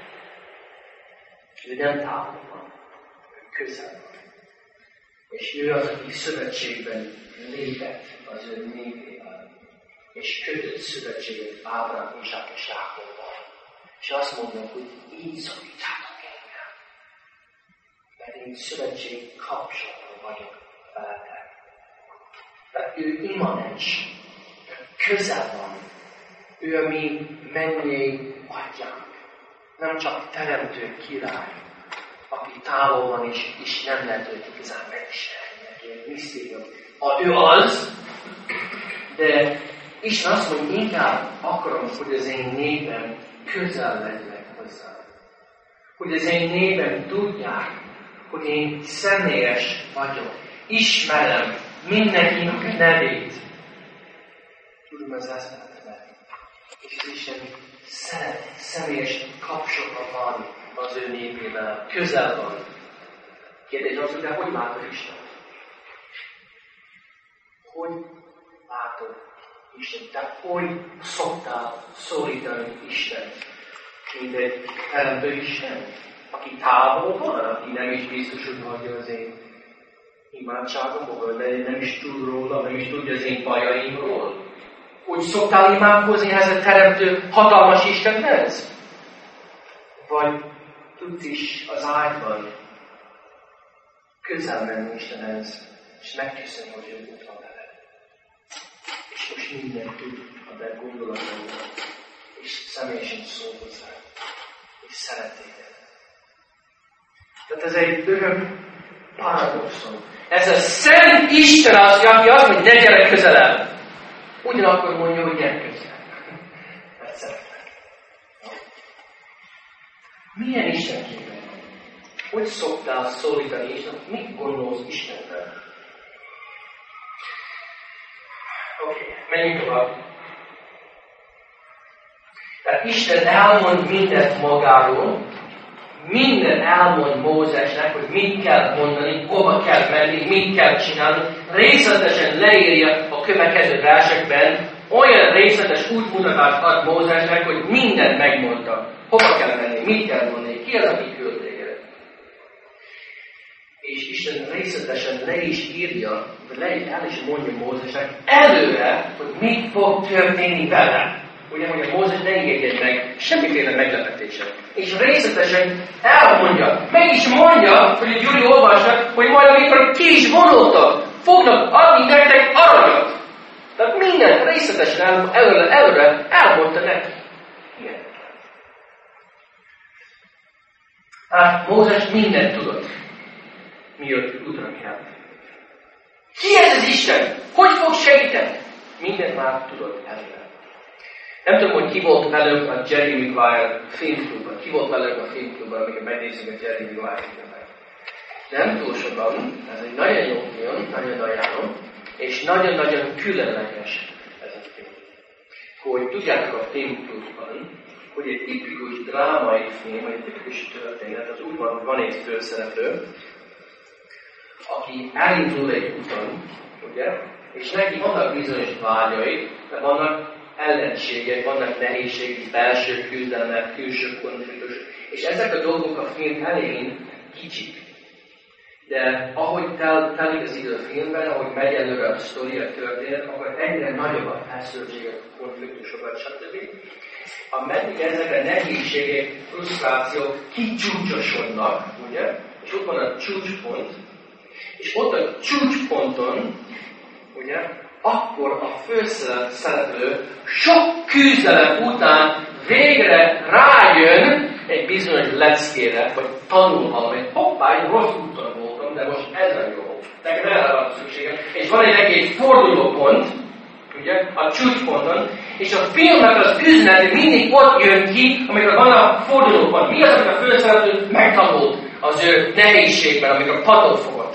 ő nem távol van, ő közel van. És ő az, aki szövetségben lépett az ő népével. És kötött szövetséget Ábrám, Izsák és Jákobbal. És azt mondja, hogy így szólítsátok engem. Mert én szövetség kapcsolatban vagyok veletek. Tehát ő immanens, közel van. Ő a mi mennyei atyánk. Nem csak teremtő király, aki távol van és, és nem lehet őt igazán megismerni. Ilyen misztérium. Ő az, de Isten azt mondja, inkább akarom, hogy az én népem közel legyek hozzá. Hogy az én népem tudják, hogy én személyes vagyok. Ismerem mindenkinek a nevét. Tudom az eszméletben. És az Isten szeret, személyes kapcsolatban van az ő népével. Közel van. Kérdés az, hogy de hogy látod Isten? Hogy látod Isten? Te hogy szoktál szólítani Isten? Mint egy teremtő Isten, aki távol van, aki nem is biztos, hogy hagyja az én imádságomból, de nem is tud róla, nem is tudja az én bajaimról. Úgy szoktál imádkozni ehhez a teremtő hatalmas Istenhez? Vagy tudsz is az ágyban közel menni Istenhez, és megköszönni, hogy ő ott van veled. És most mindent tud a te gondolataidat, és személyesen szól hozzá, és szeret téged. Tehát ez egy öröm paradoxon. Ez a szent Isten az, aki azt mondja, ne gyere közelebb. Ugyanakkor mondja, hogy gyere közelebb. Mert szeretlek. Milyen Isten képen? Hogy szoktál szólítani Isten? Mit gondolsz Istenről? Oké, okay, menjünk tovább. Tehát Isten elmond mindent magáról, minden elmond Mózesnek, hogy mit kell mondani, hova kell menni, mit kell csinálni. Részletesen leírja a következő versekben, olyan részletes útmutatást ad Mózesnek, hogy mindent megmondta. Hova kell menni, mit kell mondani, ki az, aki küld téged. És Isten részletesen le is írja, le el is mondja Mózesnek előre, hogy mit fog történni vele. Ugye, hogy a Mózes ne ígérjen meg semmiféle meglepetésen. És részletesen elmondja, meg is mondja, hogy a Gyuri olvassa, hogy majd amikor ki is vonultak, fognak adni nektek aranyat. Tehát minden részletesen előre, előre elmondta neki. Igen. Hát Mózes mindent tudott, miért útra kell. Ki ez az Isten? Hogy fog segíteni? Mindent már tudott előre. Nem tudom, hogy ki volt velünk a Jerry Maguire filmklubban. Ki volt velünk a filmklubban, amikor megnézzük a Jerry Maguire filmet. Nem túl sokan, ez egy nagyon jó film, nagyon ajánlom, és nagyon-nagyon különleges ez a film. Hogy tudjátok a filmklubban, hogy egy tipikus drámai film, vagy egy tipikus történet, az úgy van, hogy van egy főszereplő, aki elindul egy úton, ugye, és neki vannak bizonyos vágyai, de vannak ellenségek, vannak nehézségek, belső küzdelmek, külső konfliktus, és ezek a dolgok a film elején kicsik. De ahogy tel, telik az idő a filmben, ahogy megy előre a sztori, a történet, akkor egyre nagyobb a feszültségek, konfliktusokat, stb. Ameddig ezek a nehézségek, frusztrációk kicsúcsosodnak, ugye? És ott van a csúcspont, és ott a csúcsponton, ugye? Akkor a főszereplő sok küzdelem után végre rájön egy bizonyos leckére, vagy tanul valamit. Hoppá, egy rossz úton voltam, de most ez a jó. Nekem erre van szükségem. És van egy egész fordulópont, ugye, a csúcsponton, és a filmnek az üzenete mindig ott jön ki, amikor van a fordulópont. Mi az, amit a főszereplő megtanult az ő nehézségben, amikor patot fogott.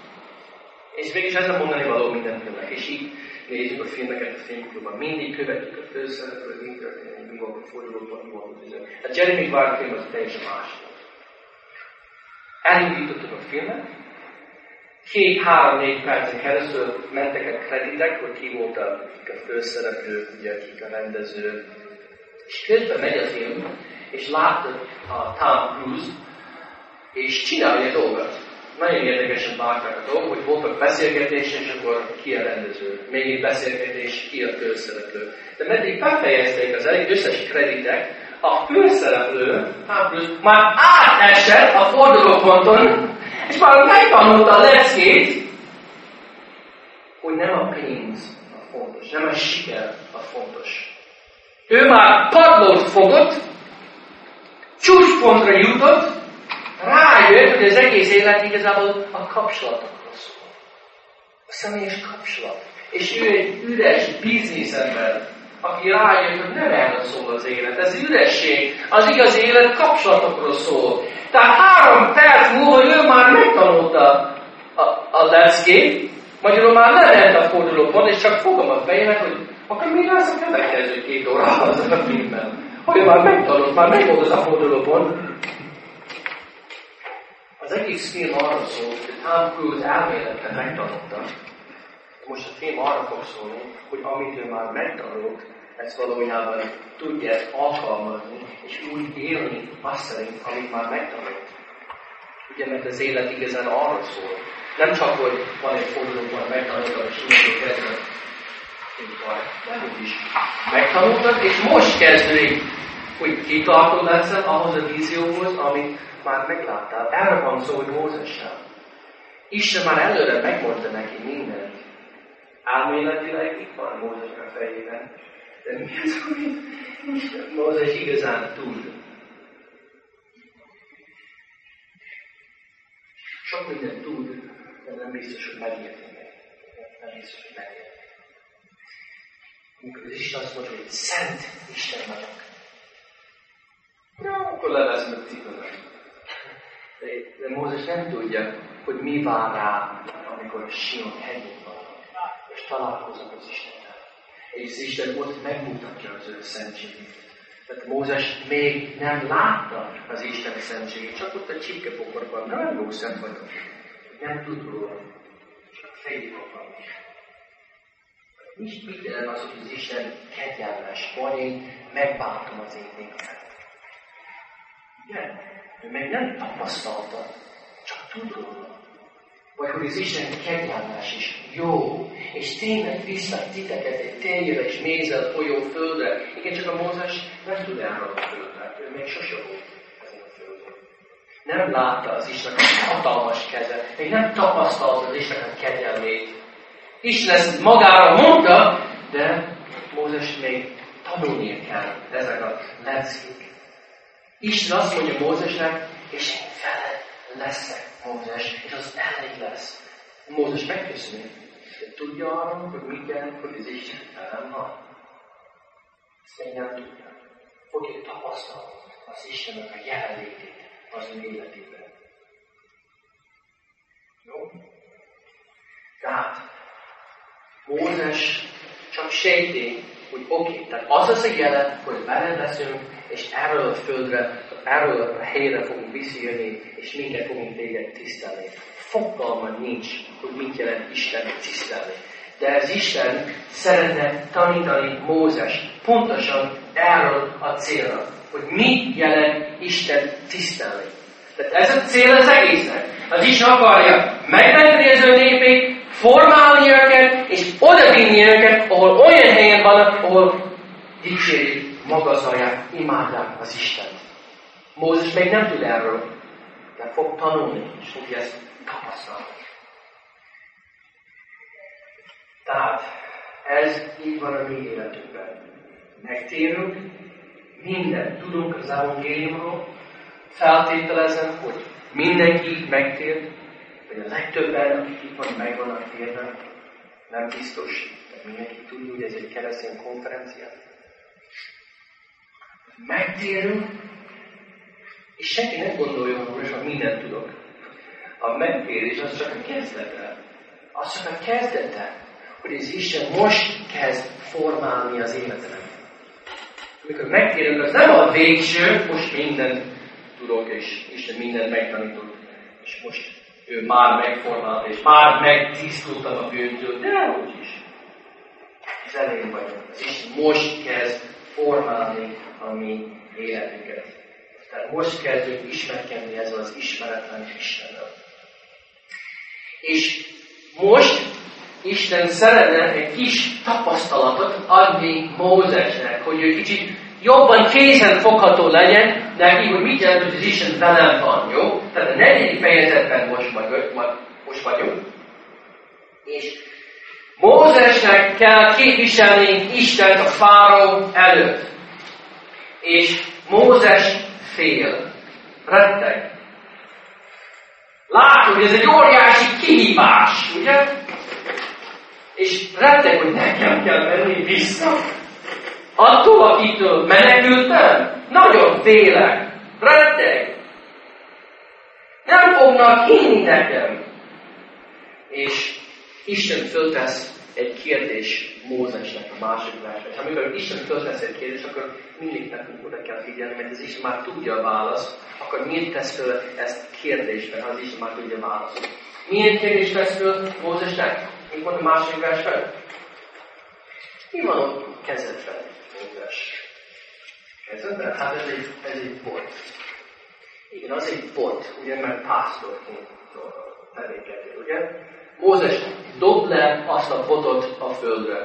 És mégis ez a mondani való minden filmnek. És így nézzük a filmeket a filmklubban. Mindig követjük a főszereplőt, mi történik, mi volt a fordulóban, mi volt a üzenet. A Jeremy Maguire film az teljesen más. Elindítottuk a filmet, két-három-négy percen keresztül mentek a kreditek, hogy ki volt a, a főszereplő, ugye, kik a rendező. És közben megy a film, és láttad a Tom Cruise, és csinálja a dolgot. Nagyon érdekesen vágták a dolgok, hogy voltak beszélgetés, és akkor ki a rendező. Még egy beszélgetés, ki a főszereplő. De meddig befejezték az elég összes kreditek, a főszereplő, hát már átesett a fordulóponton, és már megtanulta a leckét, hogy nem a pénz a fontos, nem a siker a fontos. Ő már padlót fogott, csúcspontra jutott, rájött, hogy az egész élet igazából a kapcsolatokról szól. A személyes kapcsolat. És ő egy üres bizniszember, aki rájött, hogy nem erről szól az élet. Ez üresség. Az igaz élet kapcsolatokról szól. Tehát három perc múlva ő már megtanulta a, a leckét, magyarul már lement a fordulópont, és csak fogom a fejének, hogy akkor mi lesz a következő két óra az a filmben. Hogy ő már megtanult, már meg volt az a fordulópont. Az egész film arra szól, hogy Tom Cruise elméletben megtanulta. Most a film arra fog szólni, hogy amit ő már megtanult, ezt valójában tudja ezt alkalmazni, és úgy élni azt szerint, amit már megtanult. Ugye, mert az élet igazán arra szól. Nem csak, hogy van egy fordulóban megtanulta, és így kezdve. Nem is. Megtanultad, és most kezdődik, hogy kitartó leszel ahhoz a vízióhoz, amit már megláttál. Erre van szó, hogy Mózessel. Isten már előre megmondta neki mindent. Elméletileg itt van Mózes a fejében. De mi az, amit Mózes igazán tud? Sok mindent tud, de nem biztos, hogy megérti meg. Nem biztos, hogy megérti. Amikor az Isten azt mondja, hogy szent Isten vagyok. Na, akkor le lesz meg cipőben. De, de Mózes nem tudja, hogy mi vár rá, amikor Sion hegyén van, és találkoznak az Istennel. És az Isten most megmutatja az ő szentségét. Tehát Mózes még nem látta az Isten szentségét, csak ott a csipkepokorban, nem jó szem vagyok. Nem tud róla, csak fejében van. Nincs mit jelent az, hogy az Isten kegyelmes, vagy én megváltom az én népemet. Igen, ő még nem tapasztalta, csak tud róla. Vagy hogy az Isten kegyelmes is, jó, és tényleg viszlek titeket egy tényre és mézzel folyó földre. Igen, csak a Mózes nem tud erről a földre, ő még sose volt ezen a földön. Nem látta az Istennek a hatalmas keze, még nem tapasztalta az Istennek a kegyelmét. Isten ezt magára mondta, de Mózes még tanulnia kell ezek a leckék. Isten azt mondja Mózesnek, és én veled leszek, Mózes, és az elég lesz. Mózes megköszöni, de tudja arra, hogy mit jelent, hogy az Isten velem van. Ezt még nem tudja. Fogja tapasztalni az Istennek a jelenlétét az ő életében. Jó? Tehát Mózes csak sejti, hogy oké, okay, tehát az az a jelen, hogy veled leszünk, és erről a földre, erről a helyre fogunk visszajönni, és minket fogunk téged tisztelni. Fogalma nincs, hogy mit jelent Isten tisztelni. De az Isten szeretne tanítani Mózes pontosan erről a célra, hogy mit jelent Isten tisztelni. Tehát ez a cél az egésznek. Az Isten akarja megmenteni az ő népét, formálni őket, és odavinni őket, ahol olyan helyen vannak, ahol dicsérik, magasztalják, imádják az Istent. Mózes még nem tud erről, de fog tanulni, és fogja ezt tapasztalni. Tehát ez így van a mi életünkben. Megtérünk, mindent tudunk az evangéliumról, feltételezem, hogy mindenki megtér, hogy a legtöbben, akik itt van, meg vannak térve, nem biztos, de mindenki tudja, hogy ez egy keresztény konferencia. Megtérünk, és senki nem gondolja, hogy most mindent tudok. A megtérés az csak a kezdete. Az csak a kezdete, hogy az Isten most kezd formálni az életemet. Amikor megtérünk, az nem a végső, most mindent tudok, és Isten mindent megtanított, és most ő már megformált, és már megtisztultam a bűntől, de úgy is. Az elején vagyok. Az Isten most kezd formálni a mi életünket. Tehát most kezdünk ismerkedni ezzel az ismeretlen Istennel. És most Isten szeretne egy kis tapasztalatot adni Mózesnek, hogy ő kicsit jobban kézen fogható legyen neki, hogy mit jelent, hogy az Isten velem van, jó? Tehát a negyedik fejezetben most, most vagyunk. És Mózesnek kell képviselni Istent a fáraó előtt. És Mózes fél. Retteg. Látod, hogy ez egy óriási kihívás, ugye? És retteg, hogy nekem kell menni vissza. Attól, akitől menekültem, nagyon félek. Retteg. Nem fognak hinni nekem. És Isten föltesz egy kérdés Mózesnek a másik versben. És amikor Isten föltesz egy kérdés, akkor mindig nekünk oda kell figyelni, mert az Isten már tudja a választ, akkor miért tesz föl ezt kérdésben, az Isten már tudja a választ. Milyen kérdést tesz föl Mózesnek? Még van a másik versben? Mi van ott kezedben, Mózes? Kezedben? Hát ez egy, ez egy bot. Igen, az egy bot, ugye, mert pásztorként tevékenykedik, ugye? Mózes dob le azt a botot a földre.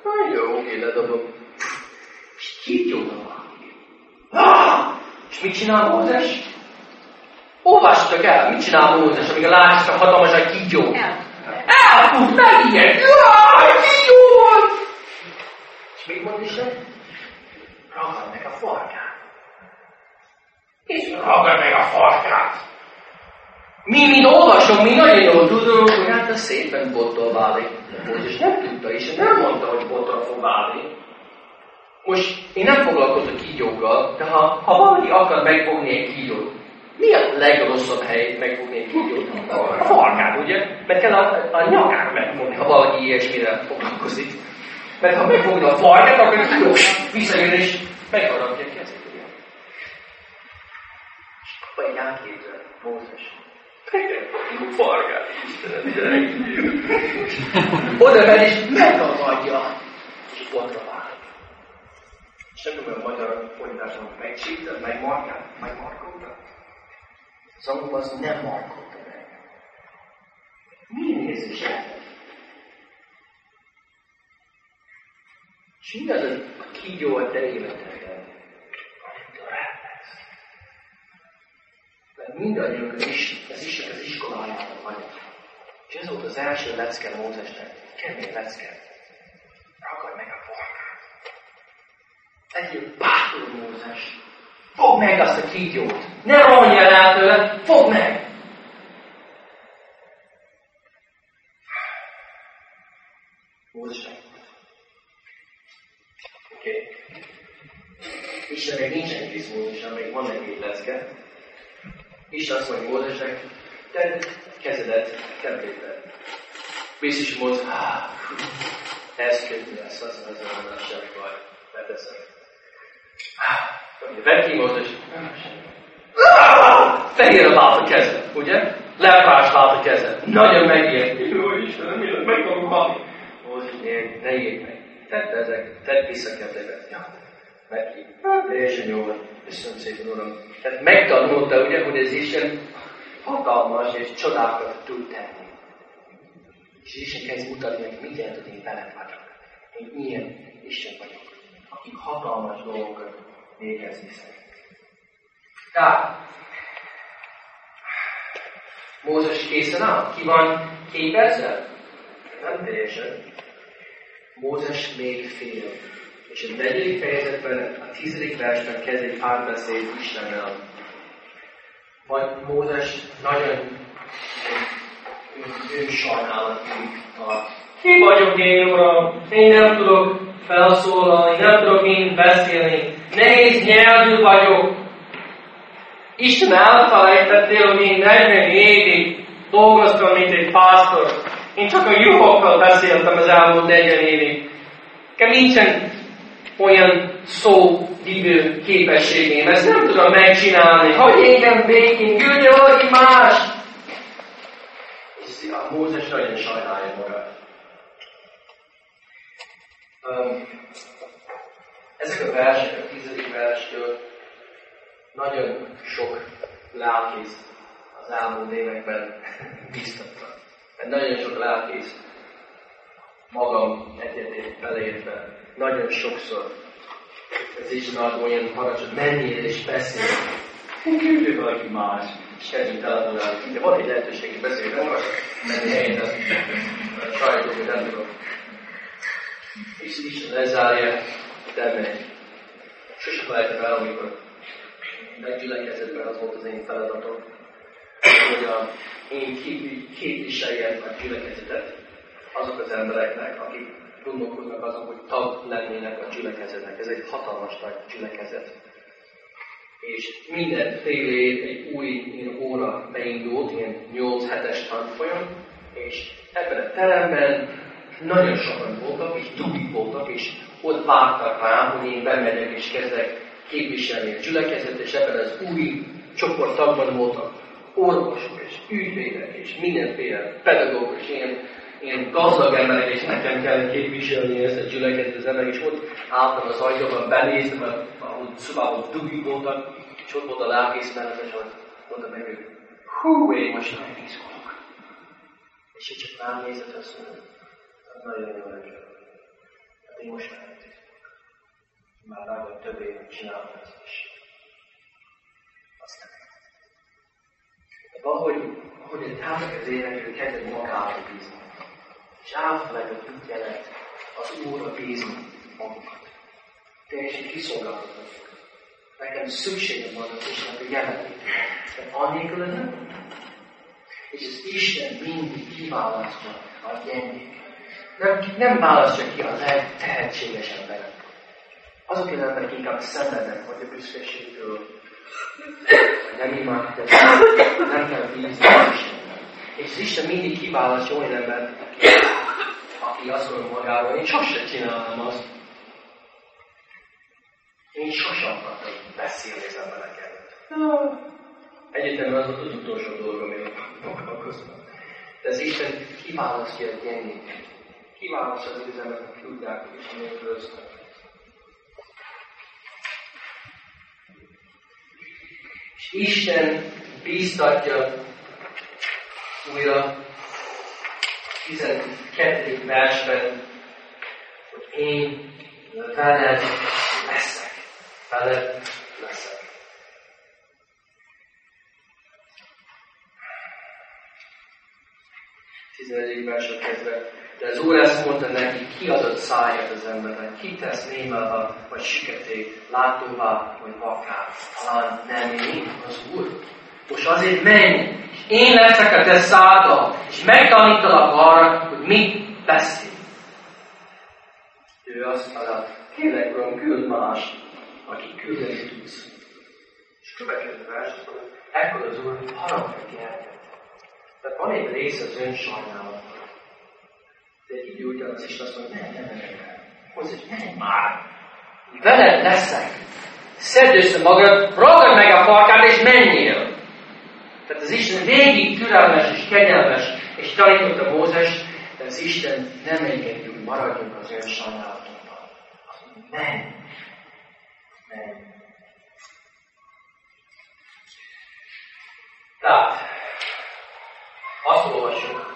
Na jó, oké, ledobom. És kígyóra van. Ah! És mit csinál Mózes? Olvassatok el, mit csinál Mózes, amíg látsz a hatalmas a kígyó? Elfut, megijed! Jaj, kígyó volt! És mit mond Isten? Ragad meg a farkát. És ragad meg a farkát. Mi, mint olvasom, mi nagyon jól tudunk, hogy hát az szépen bottal válik. Mózes nem tudta, és nem mondta, hogy bottal fog válni. Most én nem foglalkozok kígyókkal, de ha, ha valaki akar megfogni egy kígyót, mi a legrosszabb hely megfogni egy kígyót? A farkát, ugye? Mert kell a, a nyakát megfogni, ha valaki ilyesmire foglalkozik. Mert ha megfogja a farkát, akkor a kígyó visszajön és megharapja a kezét. És akkor egy átképzel, Mózes. Megfogjuk farkát, Istenem, gyerek. Oda megy és megragadja, és botra válik. És nem tudom, hogy a magyar fordításon megcsípted, megmarkál, megmarkoltad. Az angolban azt nem markolta meg. Milyen érzés ez? És mindaz a kígyó a te életedben, amitől rettegsz. Mert mindannyiunk az, is, az Isten az iskolájában vagyunk. És ez volt az első lecke Mózesnek. Kemény lecke. Ragadj meg a farkát. Egyébként bátor Mózes. Fogd meg azt a kígyót! Ne rohanjál el tőle! Fogd meg! Mózes meg. Oké. Okay. Isten még nincsen kész Mózesen, még van neki egy lecke. Isten azt mondja Mózesnek, tedd kezedet kempébe. Biztos Mózes, ez kötni lesz, azt mondja, hogy az semmi baj, beteszem. Vedd ki Mózes, fehérre vált a keze, ugye? Leprás vált a keze. Nagyon megijedt. Jó Istenem, mi lett? Meg fogom halni. Mózes, ne ijedj meg. Tedd ezek, tedd vissza kezébe. Ja, vedd ki. Teljesen jó van. Köszönöm szépen, Uram. Tehát megtanulta, ugye, hogy ez Isten hatalmas és csodákat tud tenni. És Isten kezd mutatni, hogy mit jelent, hogy én veled vagyok. Én ilyen Isten vagyok, aki hatalmas dolgokat végezni szeret. Tehát, Mózes készen áll? Ki van képezve? Nem teljesen. Mózes még fél. És a negyedik fejezetben, a tizedik versben kezd egy párbeszéd Istennel. Majd Mózes nagyon önsajnálatig tart. Ki vagyok én, Uram? Én nem tudok felszólalni, nem tudok én beszélni. Nehéz nyelvű vagyok. Isten elfelejtettél, hogy én negyven évig dolgoztam, mint egy pásztor. Én csak a juhokkal beszéltem az elmúlt negyven évig. Nekem nincsen olyan szóvivő képességém, ezt nem tudom megcsinálni. Hagyj engem békén, küldje valaki más! És a Mózes nagyon sajnálja magát. Um, ezek a versek, a tizedik verstől nagyon sok lelkész az elmúlt években biztattak. Mert nagyon sok lelkész, magam egyetért beleértve, nagyon sokszor ez is ad olyan parancsot, menjél és beszélj. Küldjük valaki más, és kezdjünk telefonálni. De van egy lehetőség, hogy beszéljük, nem akarok menni helyén, de sajnos, hogy nem tudom. És Isten lezárja, de megy. Sose felejtem el, amikor meggyülekezetben az volt az én feladatom, hogy a, én képviseljem a gyülekezetet azok az embereknek, akik gondolkoznak azok, hogy tag lennének a gyülekezetnek. Ez egy hatalmas nagy gyülekezet. És minden fél év egy új ilyen óra beindult, ilyen nyolc hetes tanfolyam, és ebben a teremben nagyon sokan voltak, és dugik voltak, és ott vártak rám, hogy én bemegyek és kezdek képviselni a gyülekezetet, és ebben az új csoporttagban voltak orvosok, és ügyvédek, és mindenféle pedagógusok, és ilyen, ilyen gazdag emberek, és nekem kell képviselni ezt a gyülekezetet az emberek, és ott álltam az ajtóban, benéztem, ahol szobában dugik voltak, és ott volt a lelkész mellett, és mondtam meg, hogy hú, én most nagyon izgulok. És így csak rám nézett, azt mondom, nagyon jó, nagyon jó. Én most nem. Már nagyon több évet csinálom ezt is. Azt nem. Ahogy, ahogy egy távol az életről kezdett magára bízni. És elfelejtett, mit jelent az Úrra bízni magukat. Teljesen kiszolgáltatott. Nekem szükségem van az Istennek a jelenlétére. De annélkül nem. És az Isten mindig kiválasztja a gyengéket. Nem, nem választja ki a legtehetséges emberek. Azok az emberek inkább szenvednek, vagy a büszkeségtől. Nem imádkozik, nem kell bízni az Istenben. És az Isten mindig kiválasztja olyan embert, aki, aki azt mondja magáról, én sosem csinálom azt. Én sosem akartam beszélni az emberek előtt. Egyetemben az az utolsó dolog, amire foglalkoztam. De az Isten kiválasztja a gyengéket. Kiválasztja az üzenetet, tudják, és amelyekről össznek. És Isten bíztatja újra tizenkettedik versben, hogy én veled leszek. Veled leszek. tizenedik versről kezdve. De az Úr ezt mondta neki, ki adott száját az embernek, ki tesz némelva, vagy siketé, látóvá, vagy vakká. Talán nem én, az Úr. Most azért menj, és én leszek a te száddal, és megtanítalak arra, hogy mit beszél. Ő azt mondta, kérlek, Uram, küld más, aki küldeni tudsz. És következő vers, azt mondja, ekkor az Úr haragja gyereket. Tehát van egy rész az önsajnálatban. De egy idő után az Isten azt mondja, nem, nem, nem, nem. Hozzá, hogy menj már. Veled leszek. Szedd össze magad, ragad meg a farkád, és menjél. Tehát az Isten végig türelmes és kegyelmes, és tanította Mózes, de az Isten nem engedi, hogy maradjunk az önsajnálatunkban. Azt mondja, menj. Menj. Tehát, azt olvassuk,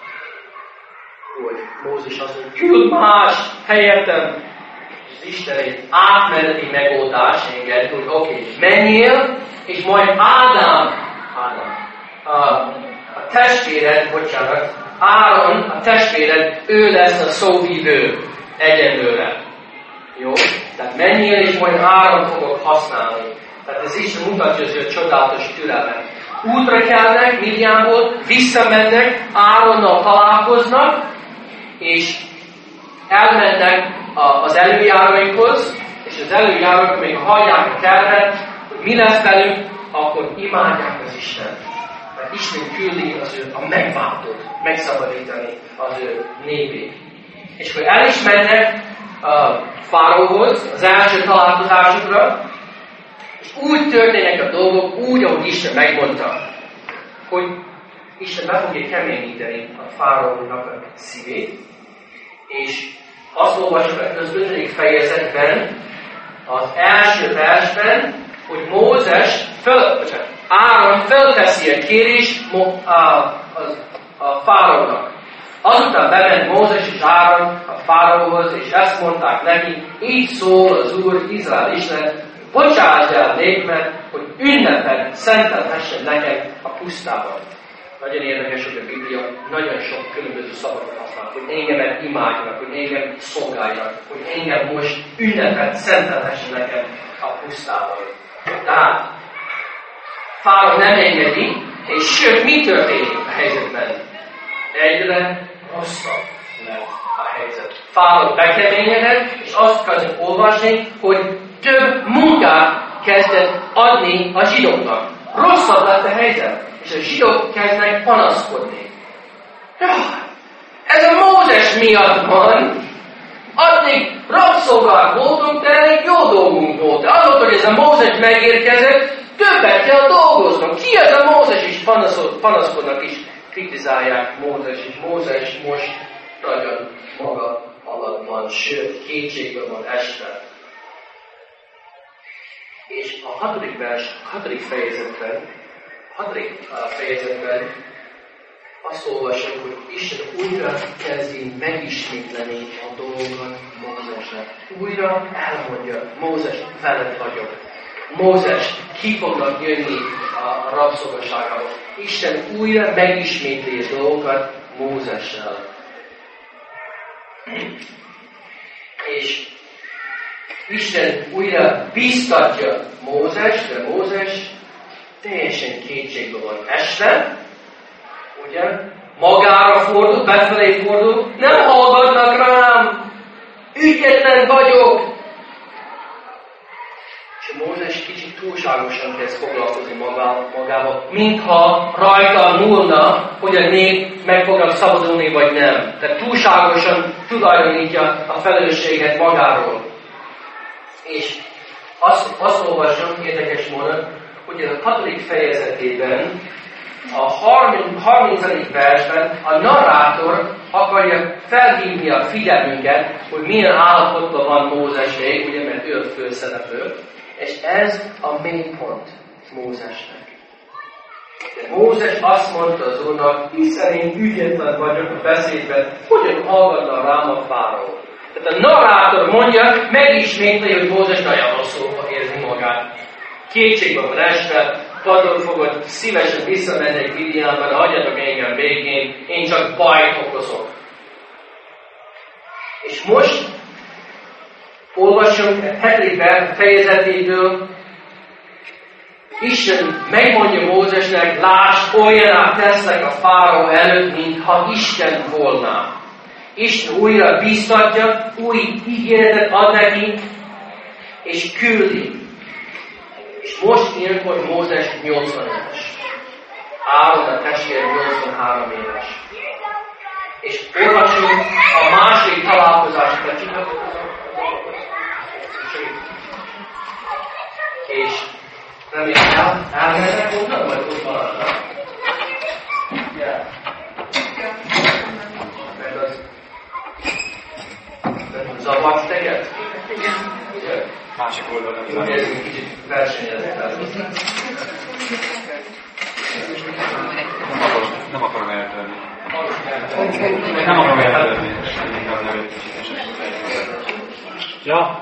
hogy Mózes azt mondja, küld más helyettem. És az Isten egy átmeneti megoldás enged, hogy oké, okay, menjél, és majd Ádám, Ádám, a, a testvéred, bocsánat, Áron, a testvéred, ő lesz a szóvívő egyenlőre. Jó? Tehát menjél, és majd Áron fogok használni. Tehát ez Isten mutatja az ő csodálatos türelmet. Útra kelnek Midianból, visszamennek, Áronnal találkoznak, és elmennek az előjáróikhoz, és az előjárók, amíg hallják a tervet, hogy mi lesz velük, akkor imádják az Istent. Mert Isten küldi az ő a megváltót, megszabadítani az ő népét. És akkor el is mennek a fáraóhoz, az első találkozásukra, és úgy történnek a dolgok, úgy, ahogy Isten megmondta, hogy Isten be fogja keményíteni a fáraónak a szívét, és azt olvasjuk az ötödik fejezetben, az első versben, hogy Mózes, föl, Áron fölteszi a kérést a, a, a fáraónak. Azután bement Mózes és Áron a fáraóhoz, és ezt mondták neki, így szól az Úr, Izrael Isten, bocsásd el népemet, hogy ünnepen szentelhessen neked a pusztában. Nagyon érdekes, hogy a Biblia nagyon sok különböző szavakat használ, hogy engemet imádjanak, hogy engem szolgáljanak, hogy engem most ünnepet szentelhessen nekem a pusztában. Tehát Fáraó nem engedi, és sőt, mi történik a helyzetben? Egyre rosszabb lett a helyzet. Fáraó bekeményedett, és azt kezdett olvasni, hogy több munkát kezdett adni a zsidóknak. Rosszabb lett a helyzet, és a zsidók kezdnek panaszkodni. Ez a Mózes miatt van. Addig rabszolgák voltunk, de elég jó dolgunk volt. De azóta, hogy ez a Mózes megérkezett, többet kell dolgoznom. Ki ez a Mózes is panaszkodnak is, kritizálják Mózes, és Mózes most nagyon maga alatt van, sőt, kétségbe van esve. És a hatodik vers, a hatodik fejezetben, a hatodik fejezetben azt olvasom, hogy Isten újra kezdi megismétleni a dolgokat Mózesnek. Újra elmondja, Mózes, veled vagyok. Mózes, ki fognak jönni a rabszolgaságából. Isten újra megismétli a dolgokat Mózessel. És Isten újra biztatja Mózes, de Mózes teljesen kétségbe van esve, ugye? Magára fordul, befelé fordul, nem hallgatnak rám, ügyetlen vagyok. És Mózes kicsit túlságosan kezd foglalkozni magával, mintha rajta múlna, hogy a nép meg fognak szabadulni, vagy nem. Tehát túlságosan tulajdonítja a felelősséget magáról. És azt, azt olvasom, érdekes módon, hogy a hatodik fejezetében, a harmincadik versben a narrátor akarja felhívni a figyelmünket, hogy milyen állapotban van Mózes még, ugye, mert ő a főszereplő, és ez a mélypont Mózesnek. De Mózes azt mondta az Úrnak, hiszen én ügyetlen vagyok a beszédben, hogyan hallgatna rám a fáraó. Tehát a narrátor mondja, megismétli, hogy Mózes nagyon rosszul érzi magát. Kétségbe van esve, padlón fogod, szívesen visszamennék Midianba, de hagyjatok engem békén, én csak bajt okozok. És most olvassunk a hetedik fejezetéből, Isten megmondja Mózesnek, lásd, olyanát tesznek a fáraó előtt, mintha Isten volna. Isten újra biztatja, új ígéretet ad neki, és küldi. És most ilyenkor Mózes nyolcvan éves. Áron a testvér nyolcvanhárom éves. És olvasunk a másik találkozásokat. És remélem el, elmennek onnan, vagy ott maradnak? Yeah. Mert az... Mert az zavart téged? Igen. Másik oldalon. Jó, nézzük, kicsit versenyezni. Nem akarom eltörni. Nem akarom eltörni. Ja?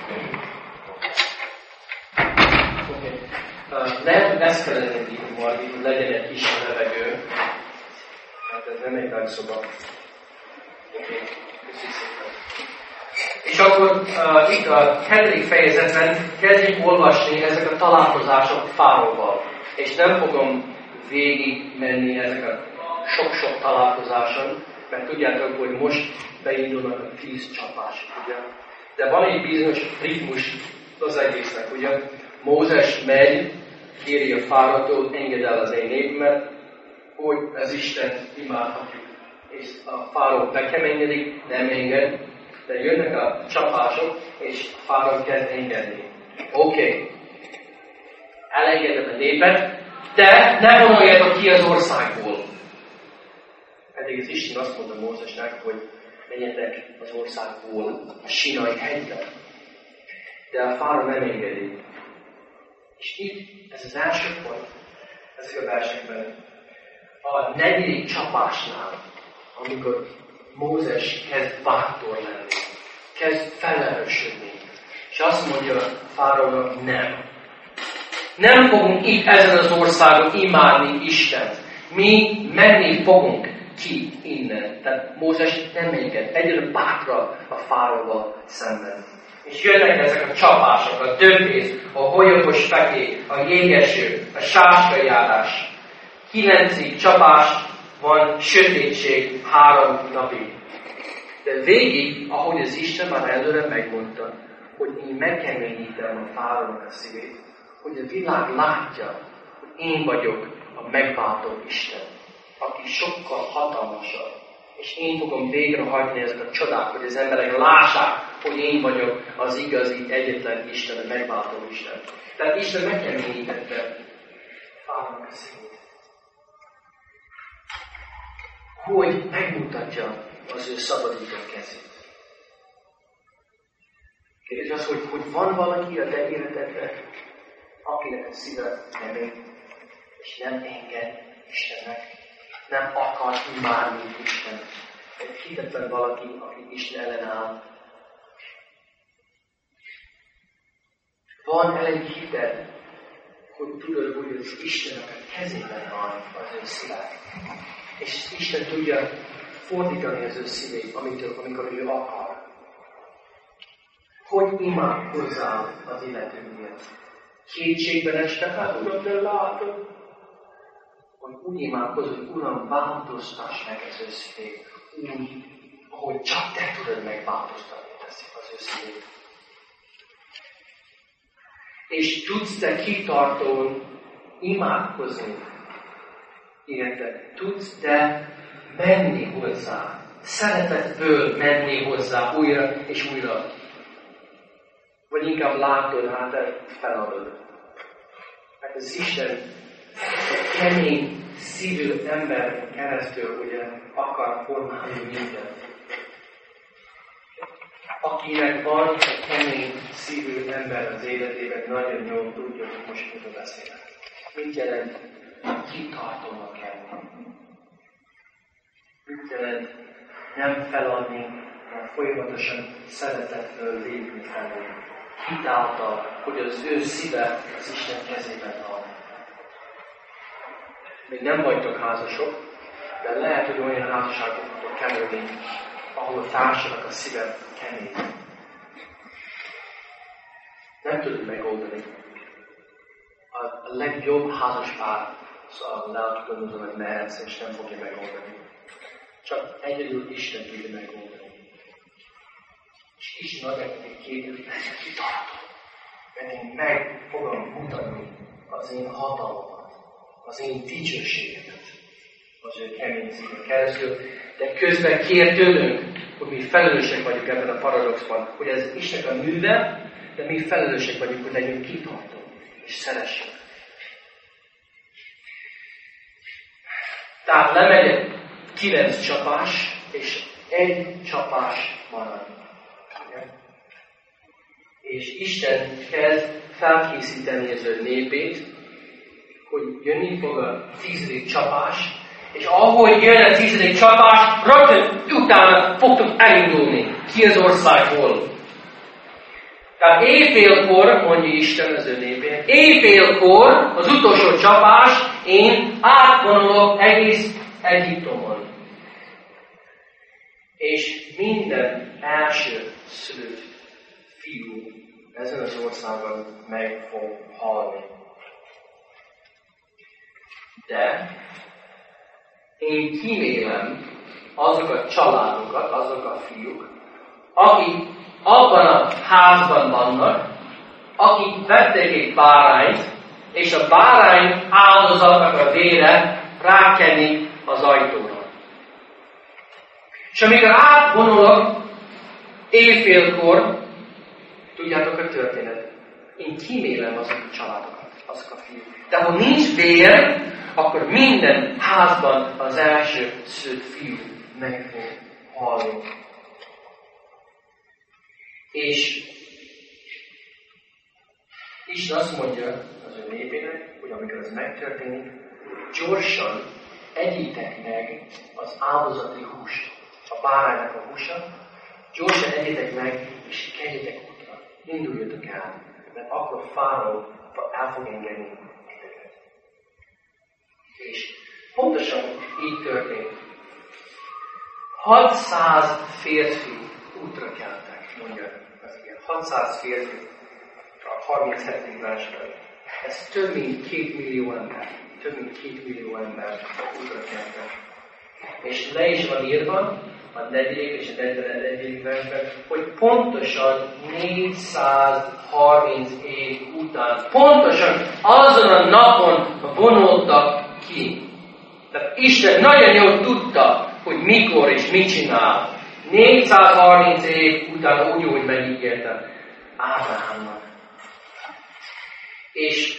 Oké. Nem lesz kellene így majd, hogy legyen egy kis levegő. Hát ez nem egy nagy szoba. Oké, köszi szépen. És akkor uh, itt a hetedik fejezetben kezdjük olvasni ezek a találkozások Fáraóval. És nem fogom végig menni ezek a sok-sok találkozáson, mert tudjátok, hogy most beindulnak a tíz csapások, ugye? De van egy bizonyos ritmus az egésznek, ugye? Mózes megy, kéri a Fáraótól, engedd el az én népemet, hogy az Isten imádhatjuk. És a Fáraó bekeményedik, nem enged, de jönnek a csapások, és a Fáraó kezd engedni. Oké, okay. Elengedem a népet, de ne vonuljatok ki az országból. Pedig az Isten azt mondta Mózesnek, hogy menjetek az országból a Sinai hegyre. De a Fáraó nem engedi. És itt, ez az első pont, ezek a versekben, a negyedik csapásnál, amikor Mózes kezd bátor lenni, kezd felerősödni, és azt mondja Fáraónak, nem. Nem fogunk itt ezen az országon imádni Istent. Mi menni fogunk ki innen. Tehát Mózes nem enged. Egyre bátrabb a Fáraóval szemben. És jönnek ezek a csapások, a dömpész, a holyogos fekély, a jégeső, a sáskajárás. Kilencig csapás van, sötétség három napig. De végig, ahogy az Isten már előre megmondta, hogy én megkeményítem a Fáraónak a szívét, hogy a világ látja, hogy én vagyok a megváltó Isten, aki sokkal hatalmasabb. És én fogom végrehajtani ezeket a csodák, hogy az emberek lássák, hogy én vagyok az igazi, egyetlen Isten, a megváltó Isten. Tehát Isten megkeményítette Fáraónak a szívét. Hogy megmutatja az ő szabadító kezét. Kérdés az, hogy, hogy van valaki a te életedben, akinek a szíve nem ég, és nem enged Istennek, nem akar imádni Isten. Egy hitetlen valaki, aki Isten ellen áll. Van elég hited, hogy tudod, hogy az Istennek a kezében van az ő szíved. És Isten tudja fordítani az ő szívét, amitől, amikor ő akar. Hogy imádkozzál az életünkért? Kétségben este, hát Uram, de látod, hogy úgy imádkozol, hogy Uram, változtass meg az ő szívét, úgy, ahogy csak te tudod megváltoztatni az ő szívét. És tudsz te kitartón imádkozni, érted? Tudsz te menni hozzá, szeretetből menni hozzá újra és újra. Vagy inkább látod, hát te feladod. Hát az Isten egy kemény szívű ember keresztül ugye akar formálni mindent. Akinek van egy kemény szívű ember az életében, nagyon jól tudja, hogy most miről beszélek. Mit jelent kitartónak kell? Mit jelent nem feladni, hanem folyamatosan szeretetből lépni felé. Hitáltal, hogy az ő szíve az Isten kezében van. Még nem vagytok házasok, de lehet, hogy olyan házasságokba kerülni, ahol a társadalmak a szíve kemény. Nem tudod megoldani. A, a legjobb házaspár, szóval le tudom mondani, hogy mehetsz, és nem fogja megoldani. Csak egyedül Isten tudja megoldani. És Isten ad neked képül, hogy legyen kitartó. Mert én meg fogom mutatni az én hatalmamat, az én dicsőségemet az ő kemény szíven keresztül. De közben kér tőlünk, hogy mi felelősek vagyunk ebben a paradoxban, hogy ez Istennek a műve, de mi felelősek vagyunk, hogy legyünk kitartók és szeressünk. Tehát lemegy egy kilenc csapás, és egy csapás marad. És Isten kezd felkészíteni az ő népét, hogy jönni fog a tizedik csapás, és ahogy jön a tizedik csapás, rögtön utána fogtok elindulni. Ki az országból? Tehát éjfélkor, mondja Isten az ő népének, éjfélkor az utolsó csapás, én átvonulok egész Egyiptomon. És minden első szülött fiú ezen az országban meg fog halni. De én kímélem azok a családokat, azok a fiúk, akik abban a házban vannak, akik vettek egy bárányt, és a bárány áldozatnak a vére rákenik az ajtóra. És amikor átvonulok éjfélkor, tudjátok a történet, én kímélem azok a családokat, azok a fiúk. De ha nincs vér, akkor minden házban az első szült fiú meg fog halni. És Isten azt mondja az ő népének, hogy amikor ez megtörténik, gyorsan egyétek meg az áldozati húst, a báránynak a húsa, gyorsan egyétek meg, és keljetek útra. Induljatok el, mert akkor Fáraó el fog engedni titeket. És pontosan így történt. hatszáz férfi útra keltek, mondja az ilyen. hatszáz férfi a harminchetedik versben. Ez több mint két millió ember. Több mint két millió ember útra keltek. És le is van írva a negyedik és a negyedik versben, hogy pontosan négyszázharminc év után, pontosan azon a napon vonultak ki. Tehát Isten nagyon jól tudta, hogy mikor és mit csinál. négyszázharminc év után úgy, hogy megígérte Ábrahámnak. És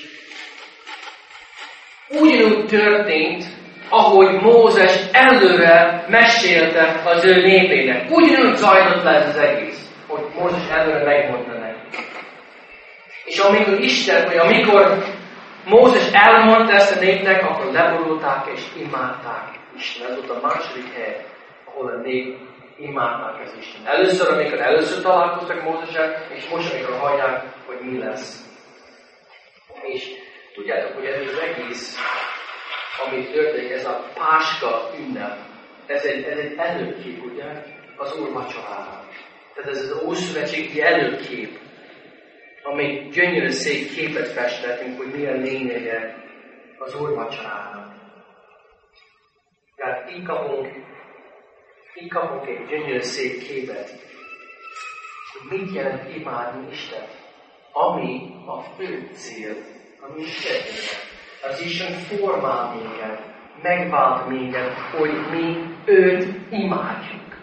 ugyanúgy történt, ahogy Mózes előre mesélte az ő népének. Ugyanúgy zajlott le ez az egész, hogy Mózes előre megmondta neki. És amikor Isten, vagy amikor Mózes elmondta ezt a népnek, akkor leborulták és imádták Isten. Ez volt a második hely, ahol a nép imádták az Isten. Először, amikor először találkoztak Mózessel, és most, amikor hallják, hogy mi lesz. És tudjátok, hogy ez az egész, ami történik, ez a Páska ünnep, ez egy, ez egy előkép, ugye, az Úr vacsorára. Tehát ez az Ószövetségi előkép, ami gyönyörű szép képet fest nekünk, hogy milyen lényege az Úr vacsorára. Tehát így kapunk, így kapunk egy gyönyörű szép képet, hogy mit jelent imádni Istent, ami a fő cél, ami Isten. Az Isten formál minket, megvált minket, hogy mi őt imádjuk.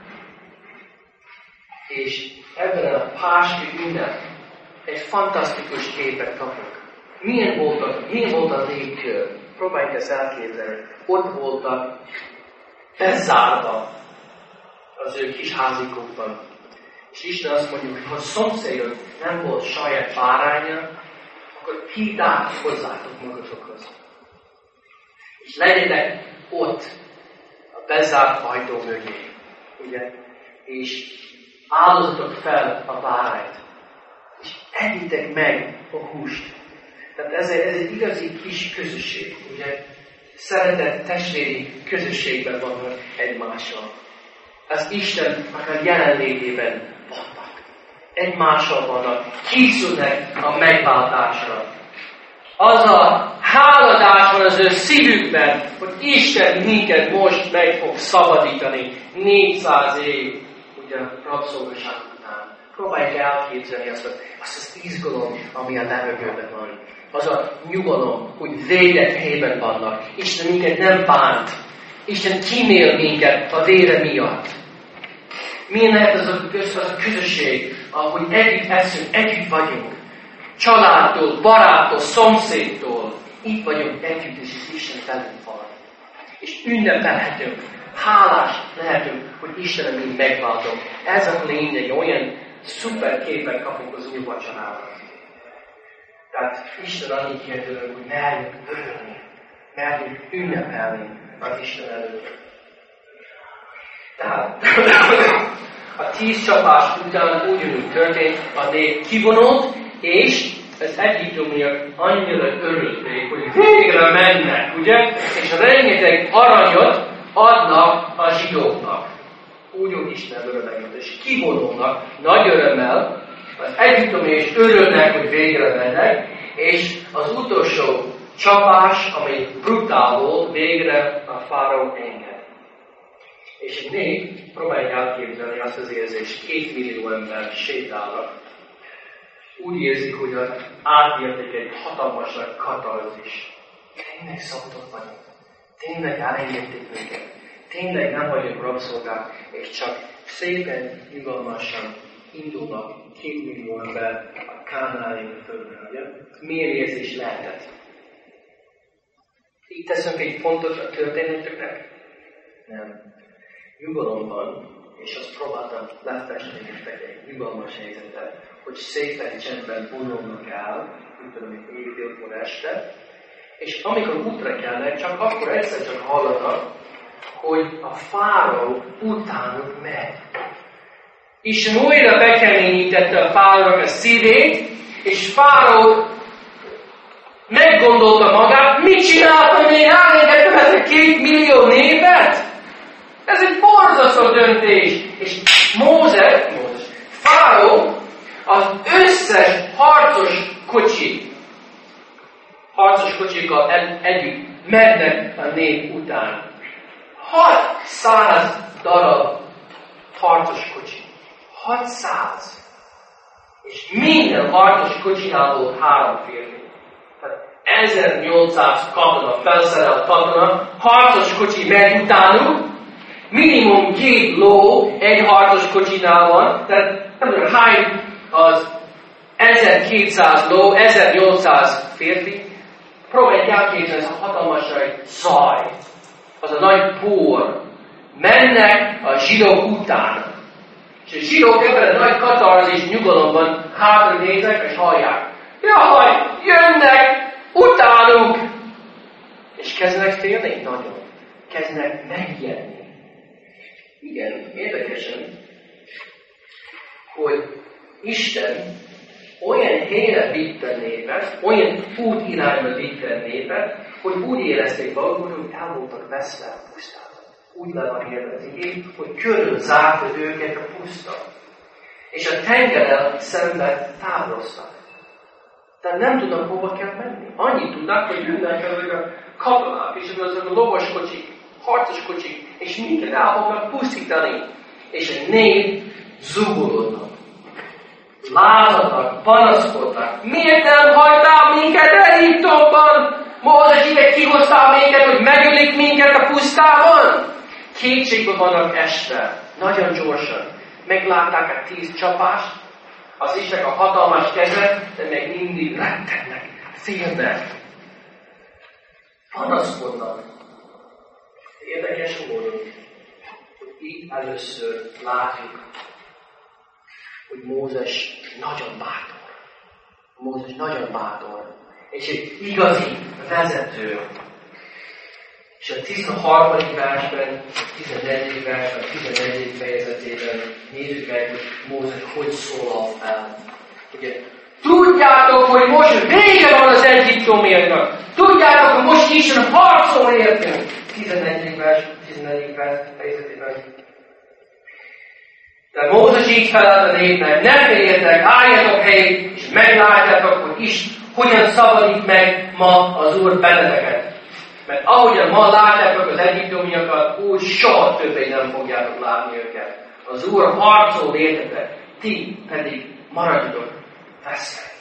És ebben a páski ünnep egy fantasztikus képet kapunk. Milyen voltak, milyen volt a légkör? Próbáljuk ezt elképzelni. Ott voltak bezárva az ő kis házikokban. És Isten azt mondja, hogy ha a szomszédod nem volt saját báránya, akkor hívd át hozzátok magatokhoz. És legyetek ott a bezárt ajtó mögé, ugye? És áldozatok fel a bárányt. És egyitek meg a húst. Tehát ez egy, ez egy igazi kis közösség, ugye? Szeretett testvéri közösségben vannak egymással. Az Istennek a jelenlétében vannak. Egymással vannak. Készülnek a megváltásra. Az a háladás van az ő szívükben, hogy Isten minket most meg fog szabadítani négyszáz év, ugye, rabszolgaság után. Próbáljuk elképzelni azt, azt az izgalom, ami a levegőben van. Az a nyugalom, hogy védett helyben vannak. Isten minket nem bánt. Isten kímél minket a vére miatt. Milyen lehet az a, az a közösség, ahogy együtt eszünk, együtt vagyunk. Családtól, baráttól, szomszédtól. Itt vagyunk együtt, és az Isten velünk van. És ünnepelhetünk, hálás lehetünk, hogy Istenem mind megváltunk. Ez a lényeg, olyan szuper képet kapunk az új vacsorában. Tehát Isten annyit kér tőlünk, hogy merjünk örülni, merjünk ünnepelni az Isten előtt. Tehát a tíz csapás után ugyanúgy történt, a nép kivonult, és az egyiptomiak annyira örülték, hogy végre mennek, ugye? És rengeteg aranyat adnak a zsidóknak. Úgy Isten örömmel, és kivonulnak nagy örömmel, az egyiptomi is örülnek, hogy végre mennek, és az utolsó csapás, ami brutál volt, végre a fáraó enged. És egy nép próbálják elképzelni azt az érzést, két millió ember sétálnak. Úgy érzik, hogy átértek egy hatalmas katarzis. Tényleg szabadok vagyunk. Tényleg elengedték minket. Tényleg nem vagyunk rabszolgák, és csak szépen, nyugalmasan indulnak két millió ember a kánaáni földre, ugye? Milyen érzés lehetett? Így teszünk egy pontot a történeteknek? Nem. Nyugalomban, és azt próbáltam lefesteni nektek egy nyugalmas helyzetet, hogy szépen csendben vonulnak el, mint tudom, hogy éjfélkor este, és amikor útra kelnek, csak akkor egyszer csak hallanak, hogy a fáraó utánuk megy. Isten újra bekeményítette a fáraónak a szívét, és fáraó meggondolta magát, mit csináltam, hogy én elengedtem ezt a két millió népet? Ez egy borzasztó döntés. És Mózes, Mózes, fáraó az összes harcos kocsi, harcos kocsikkal együtt mennek a nép után. hatszáz darab harcos kocsi. hatszáz. És minden harcos kocsinál volt három férfi. Tehát ezernyolcszáz katona, felszerelt katona, harcos kocsi megy utánuk, minimum két ló egy harcos kocsinál van, tehát nem tudom, hány az ezerkétszáz ló, ezernyolcszáz férfi. Próbálj elképzelni, ez a hatalmas zaj, az a nagy por. Mennek a zsidók után. És a zsidók ebben a nagy katarzis nyugalomban hátra néznek és hallják. Jaj, jönnek utánuk! És kezdenek félni nagyon. kezdnek megjelenni. Igen, érdekesen, hogy Isten olyan helyre vitte népet, olyan út irányba vitte népet, hogy úgy érezték maguk, hogy el voltak veszve a pusztában. Úgy le van írva az igény, hogy körül zárta őket a puszta. És a tengerrel szemben távoloztak. Tehát nem tudnak, hova kell menni. Annyit tudnak, hogy jönnek ezek a katonák, és azok a lovas kocsik, harcos kocsik, és minket el fognak pusztítani. És a nép zugolódnak. Lázadnak, panaszkodnak. Miért nem hagytál minket Egyiptomban? Mózes, ide kihoztál minket, hogy megölik minket a pusztában? Kétségbe vannak esve. Nagyon gyorsan. Meglátták a tíz csapást, az Istennek a hatalmas keze, de még mindig rettegnek, félnek. Panaszkodnak. Érdekes módon, hogy így először látjuk, hogy Mózes nagyon bátor. Mózes nagyon bátor. És egy igazi vezető. És a tizenharmadik versben, tizennegyedik versben, tizennegyedik fejezetében nézzük meg, hogy Mózes hogy szólal fel. Ugye, tudjátok, hogy most vége van az egyiptomiaknak. Tudjátok, hogy most Isten harcol értünk. tizennegyedik vers, tizennegyedik vers fejezetében. De Mózes így felelt a népnek, ne féljetek, álljatok helyét, és meglátjátok, hogy Isten hogyan szabadít meg ma az Úr benneteket. Mert ahogyan ma látjátok az egyiptomiakat, úgy soha többé nem fogjátok látni őket. Az Úr harcol értetek, ti pedig maradjatok veszve.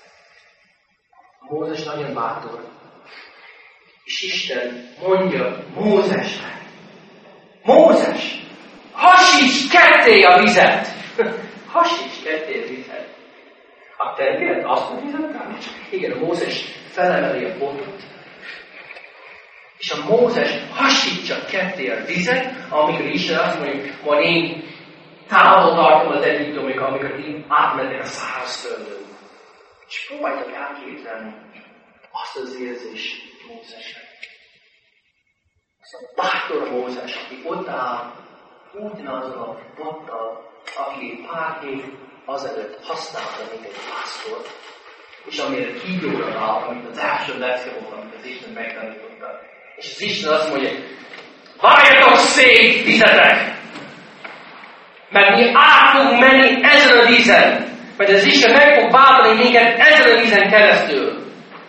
Mózes nagyon bátor. És Isten mondja Mózesnek, Mózes, hasíts ketté a vizet! Hasíts ketté a vizet! A tengeret azt a vizet? Igen, a Mózes felemeli a botot, és a Mózes hasítsa ketté a vizet, amikor Isten azt mondja, majd én távol tartom az egyiptomik, amikor én átmennek a szárazföldön. És próbáljuk elképzelni azt az érzést Mózesnek. Azt a bátor Mózes, aki ott áll, ugyanazon a bottal, aki pár év azelőtt használta, mint egy pásztor, és amire kígyóra áll, amit az első lecke volt, amit az Isten megtanította. És az Isten azt mondja, várjatok szét, vizetek! Mert mi át fogunk menni ezen a vízen. Mert az Isten meg fog váltani minket ezen a vízen keresztül.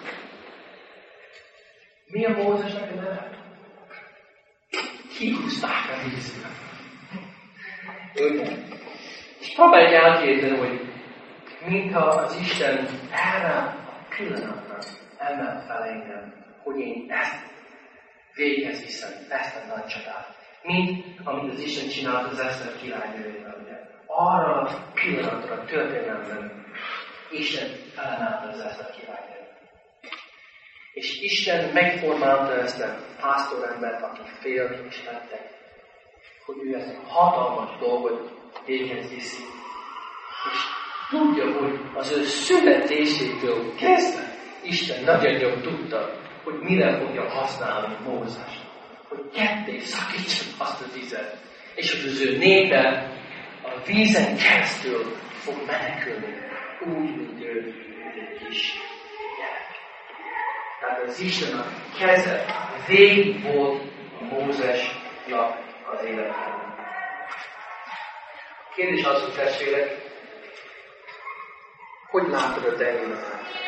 Mi a Mózesnek a neve? Kihúzták a vízbe. És próbáljuk elképzelni, hogy mintha az Isten erre a pillanatra emelt fel engem, hogy én ezt véghez viszem, ezt a nagy csodát. Mint amit az Isten csinált az Eszter királynőjével. Arra a pillanatra, a történelemben Isten felemelte az Eszter királynőjét. És Isten megformálta ezt a pásztorembert, aki félt és rettek, hogy ő ezt a hatalmas dolgot véghez viszi. És tudja, hogy az ő születésétől kezdve Isten nagyon jól tudta, hogy mire fogja használni Mózest. Hogy ketté szakítsa azt a vizet. És hogy az ő népe a vízen keresztül fog menekülni. Úgy, mint ő, mint egy kis gyerek. Tehát az Isten a keze végig volt a Mózesnak az életében. A kérdés az, hogy testvérek, hogy látod a te életet?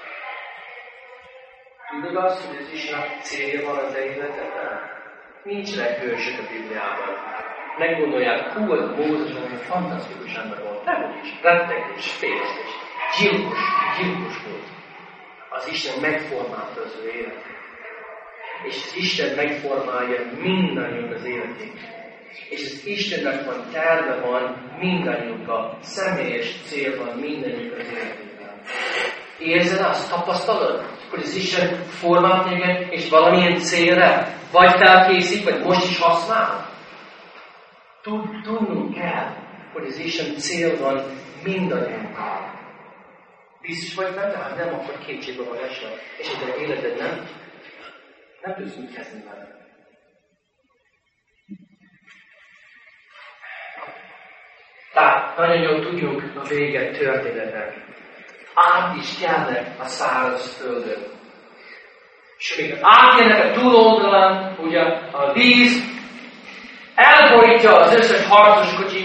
Tudod azt, hogy az Istennek célja van az életedben? Nincsenek hősök a Bibliában. Meggondolják, hú, az Mózes, ami fantasztikus ember volt. Nem is, retteg és félt és gyilkos, gyilkos volt. Az Isten megformálta az ő életét. És az Isten megformálja mindannyiunk az életét. És az Istennek van terve van mindannyiunk a személyes cél van mindannyiunk az életében. Érzed azt, tapasztalod, hogy az Isten formált téged, és valamilyen célra vagy felkészít, vagy most is használ? Tud, tudnunk kell, hogy az Isten cél van mindannyiunkkal. Biztos vagy benne? Hát nem, akkor kétségbe van esve. És a te életed nem? Nem tudsz mit kezdeni vele. nagyon jól tudjuk a véget történetek. Át is kelnek a száraz földön. És amikor átjönnek a túloldalán, ugye a víz elborítja az összes harcos kocsit,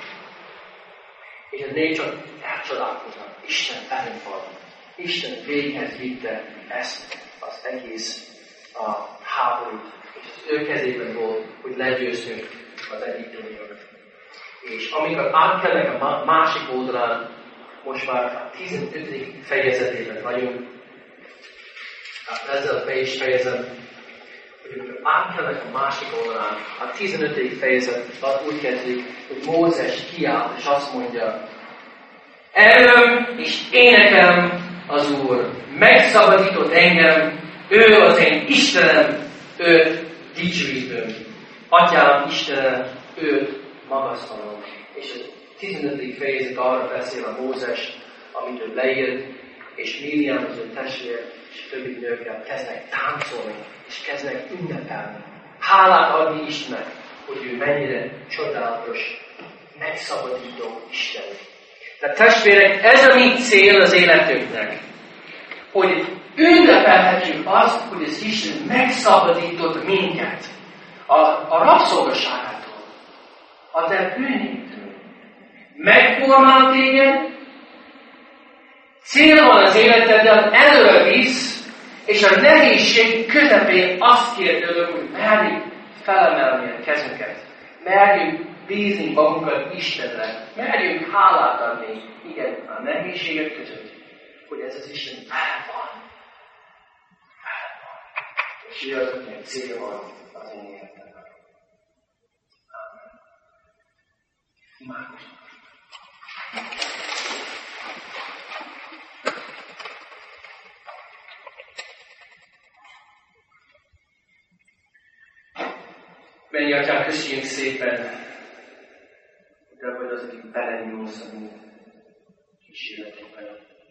és a nép csak elcsodálkoznak. Isten velünk van. Isten véghez vitte ezt az egész a háborút, és az ő kezében volt, hogy legyőzzünk az egyiptomiakat. És amikor átkelnek a másik oldalán, most már a tizenötödik fejezetében vagyunk, hát ezzel be is fejezem, hogy amikor átkelnek a másik oldalán, a tizenötödik fejezet úgy kezdik, hogy Mózes kiáll, és azt mondja, erőm és énekem az Úr, megszabadított engem, ő az én Istenem, őt dicsőítöm. Atyám Istenem, őt magasztalom. És a tizenötödik fejezet arra beszél a Mózes, amit ő leírt, és Miriam, az ő testvér, és többi nőkkel kezdnek táncolni, és kezdnek ünnepelni. Hálát adni Istennek, hogy ő mennyire csodálatos, megszabadító Isten. De testvérek, ez a mi cél az életünknek, hogy ünnepelhetjük azt, hogy az Isten megszabadított minket a, a rabszolgaságától, a te bűnétől. Megformál téged, cél van az életeddel, előre visz, és a nehézség közepén azt kér tőlük, hogy merjük felemelni a kezünket, merjük bízni magunkat Istenre, merjünk hálát adni, igen, a nehézségek között, hogy ez az Isten vele van. Vele van. És ő az, akinek célja van az én életemben. Amen. Imádkozunk. Menj, Atyám, köszönjük szépen, de vagy az, aki belenyúlsz a mi kísérletünkben.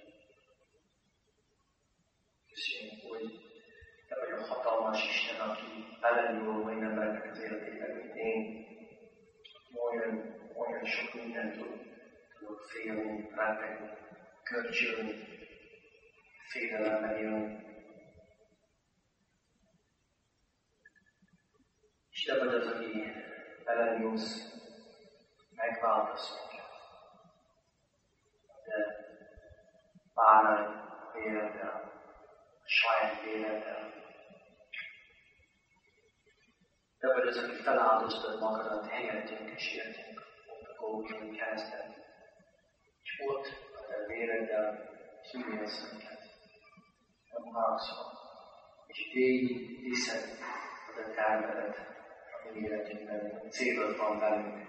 Köszönjük, hogy te vagy a hatalmas Isten, aki belenyúl olyan embernek az életében, mint én. Olyan, olyan sok mindent tud, tudok félni, rettegni, körcsölni, félelembe élni. És te vagy az, aki belenyúlsz, megváltasz minket. De bárány véleddel, saját véleddel. Te vagy az, aki feláldoztad magadat helyettünk és értünk ott a Golgothai kereszten. És ott a te véreddel kimélyesz minket. Nem haragszol. És végig viszed a te tervedet a mi életünkben. Célod van velünk.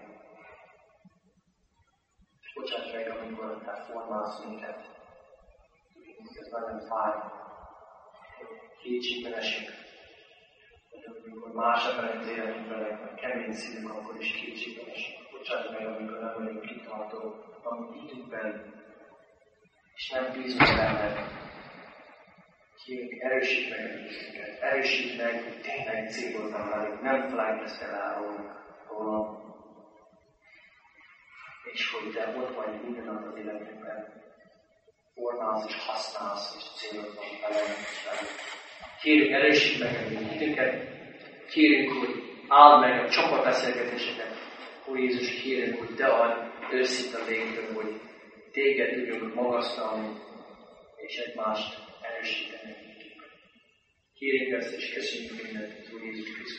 És bocsáss meg, amikor te formálsz minket. Tudjuk, ez nagyon fáj. Kétségben esünk. Amikor más emberek az életünkben, a kemény szívünk, akkor is kétségben esünk. Bocsáss meg, amikor nem vagyunk kitartó, amit időben, és nem bízunk benned. Kérünk, erősíts meg a bízunkat, erősíts meg, hogy tényleg célod van velünk, nem felejtkeztél el róla. És hogy te ott vagy minden nap az életünkben, formálsz és használsz, és célod van velünk és velünk. Kérünk, erősíts meg a mi hitünket, kérünk, hogy áld meg a csapatbeszélgetéseket. Ó Jézus, kérünk, hogy te adj őszinte létről, hogy téged tudjunk magasztalni, és egymást erősíteni. Kérünk ezt, és köszönjük mindent, Úr Jézus Krisztus.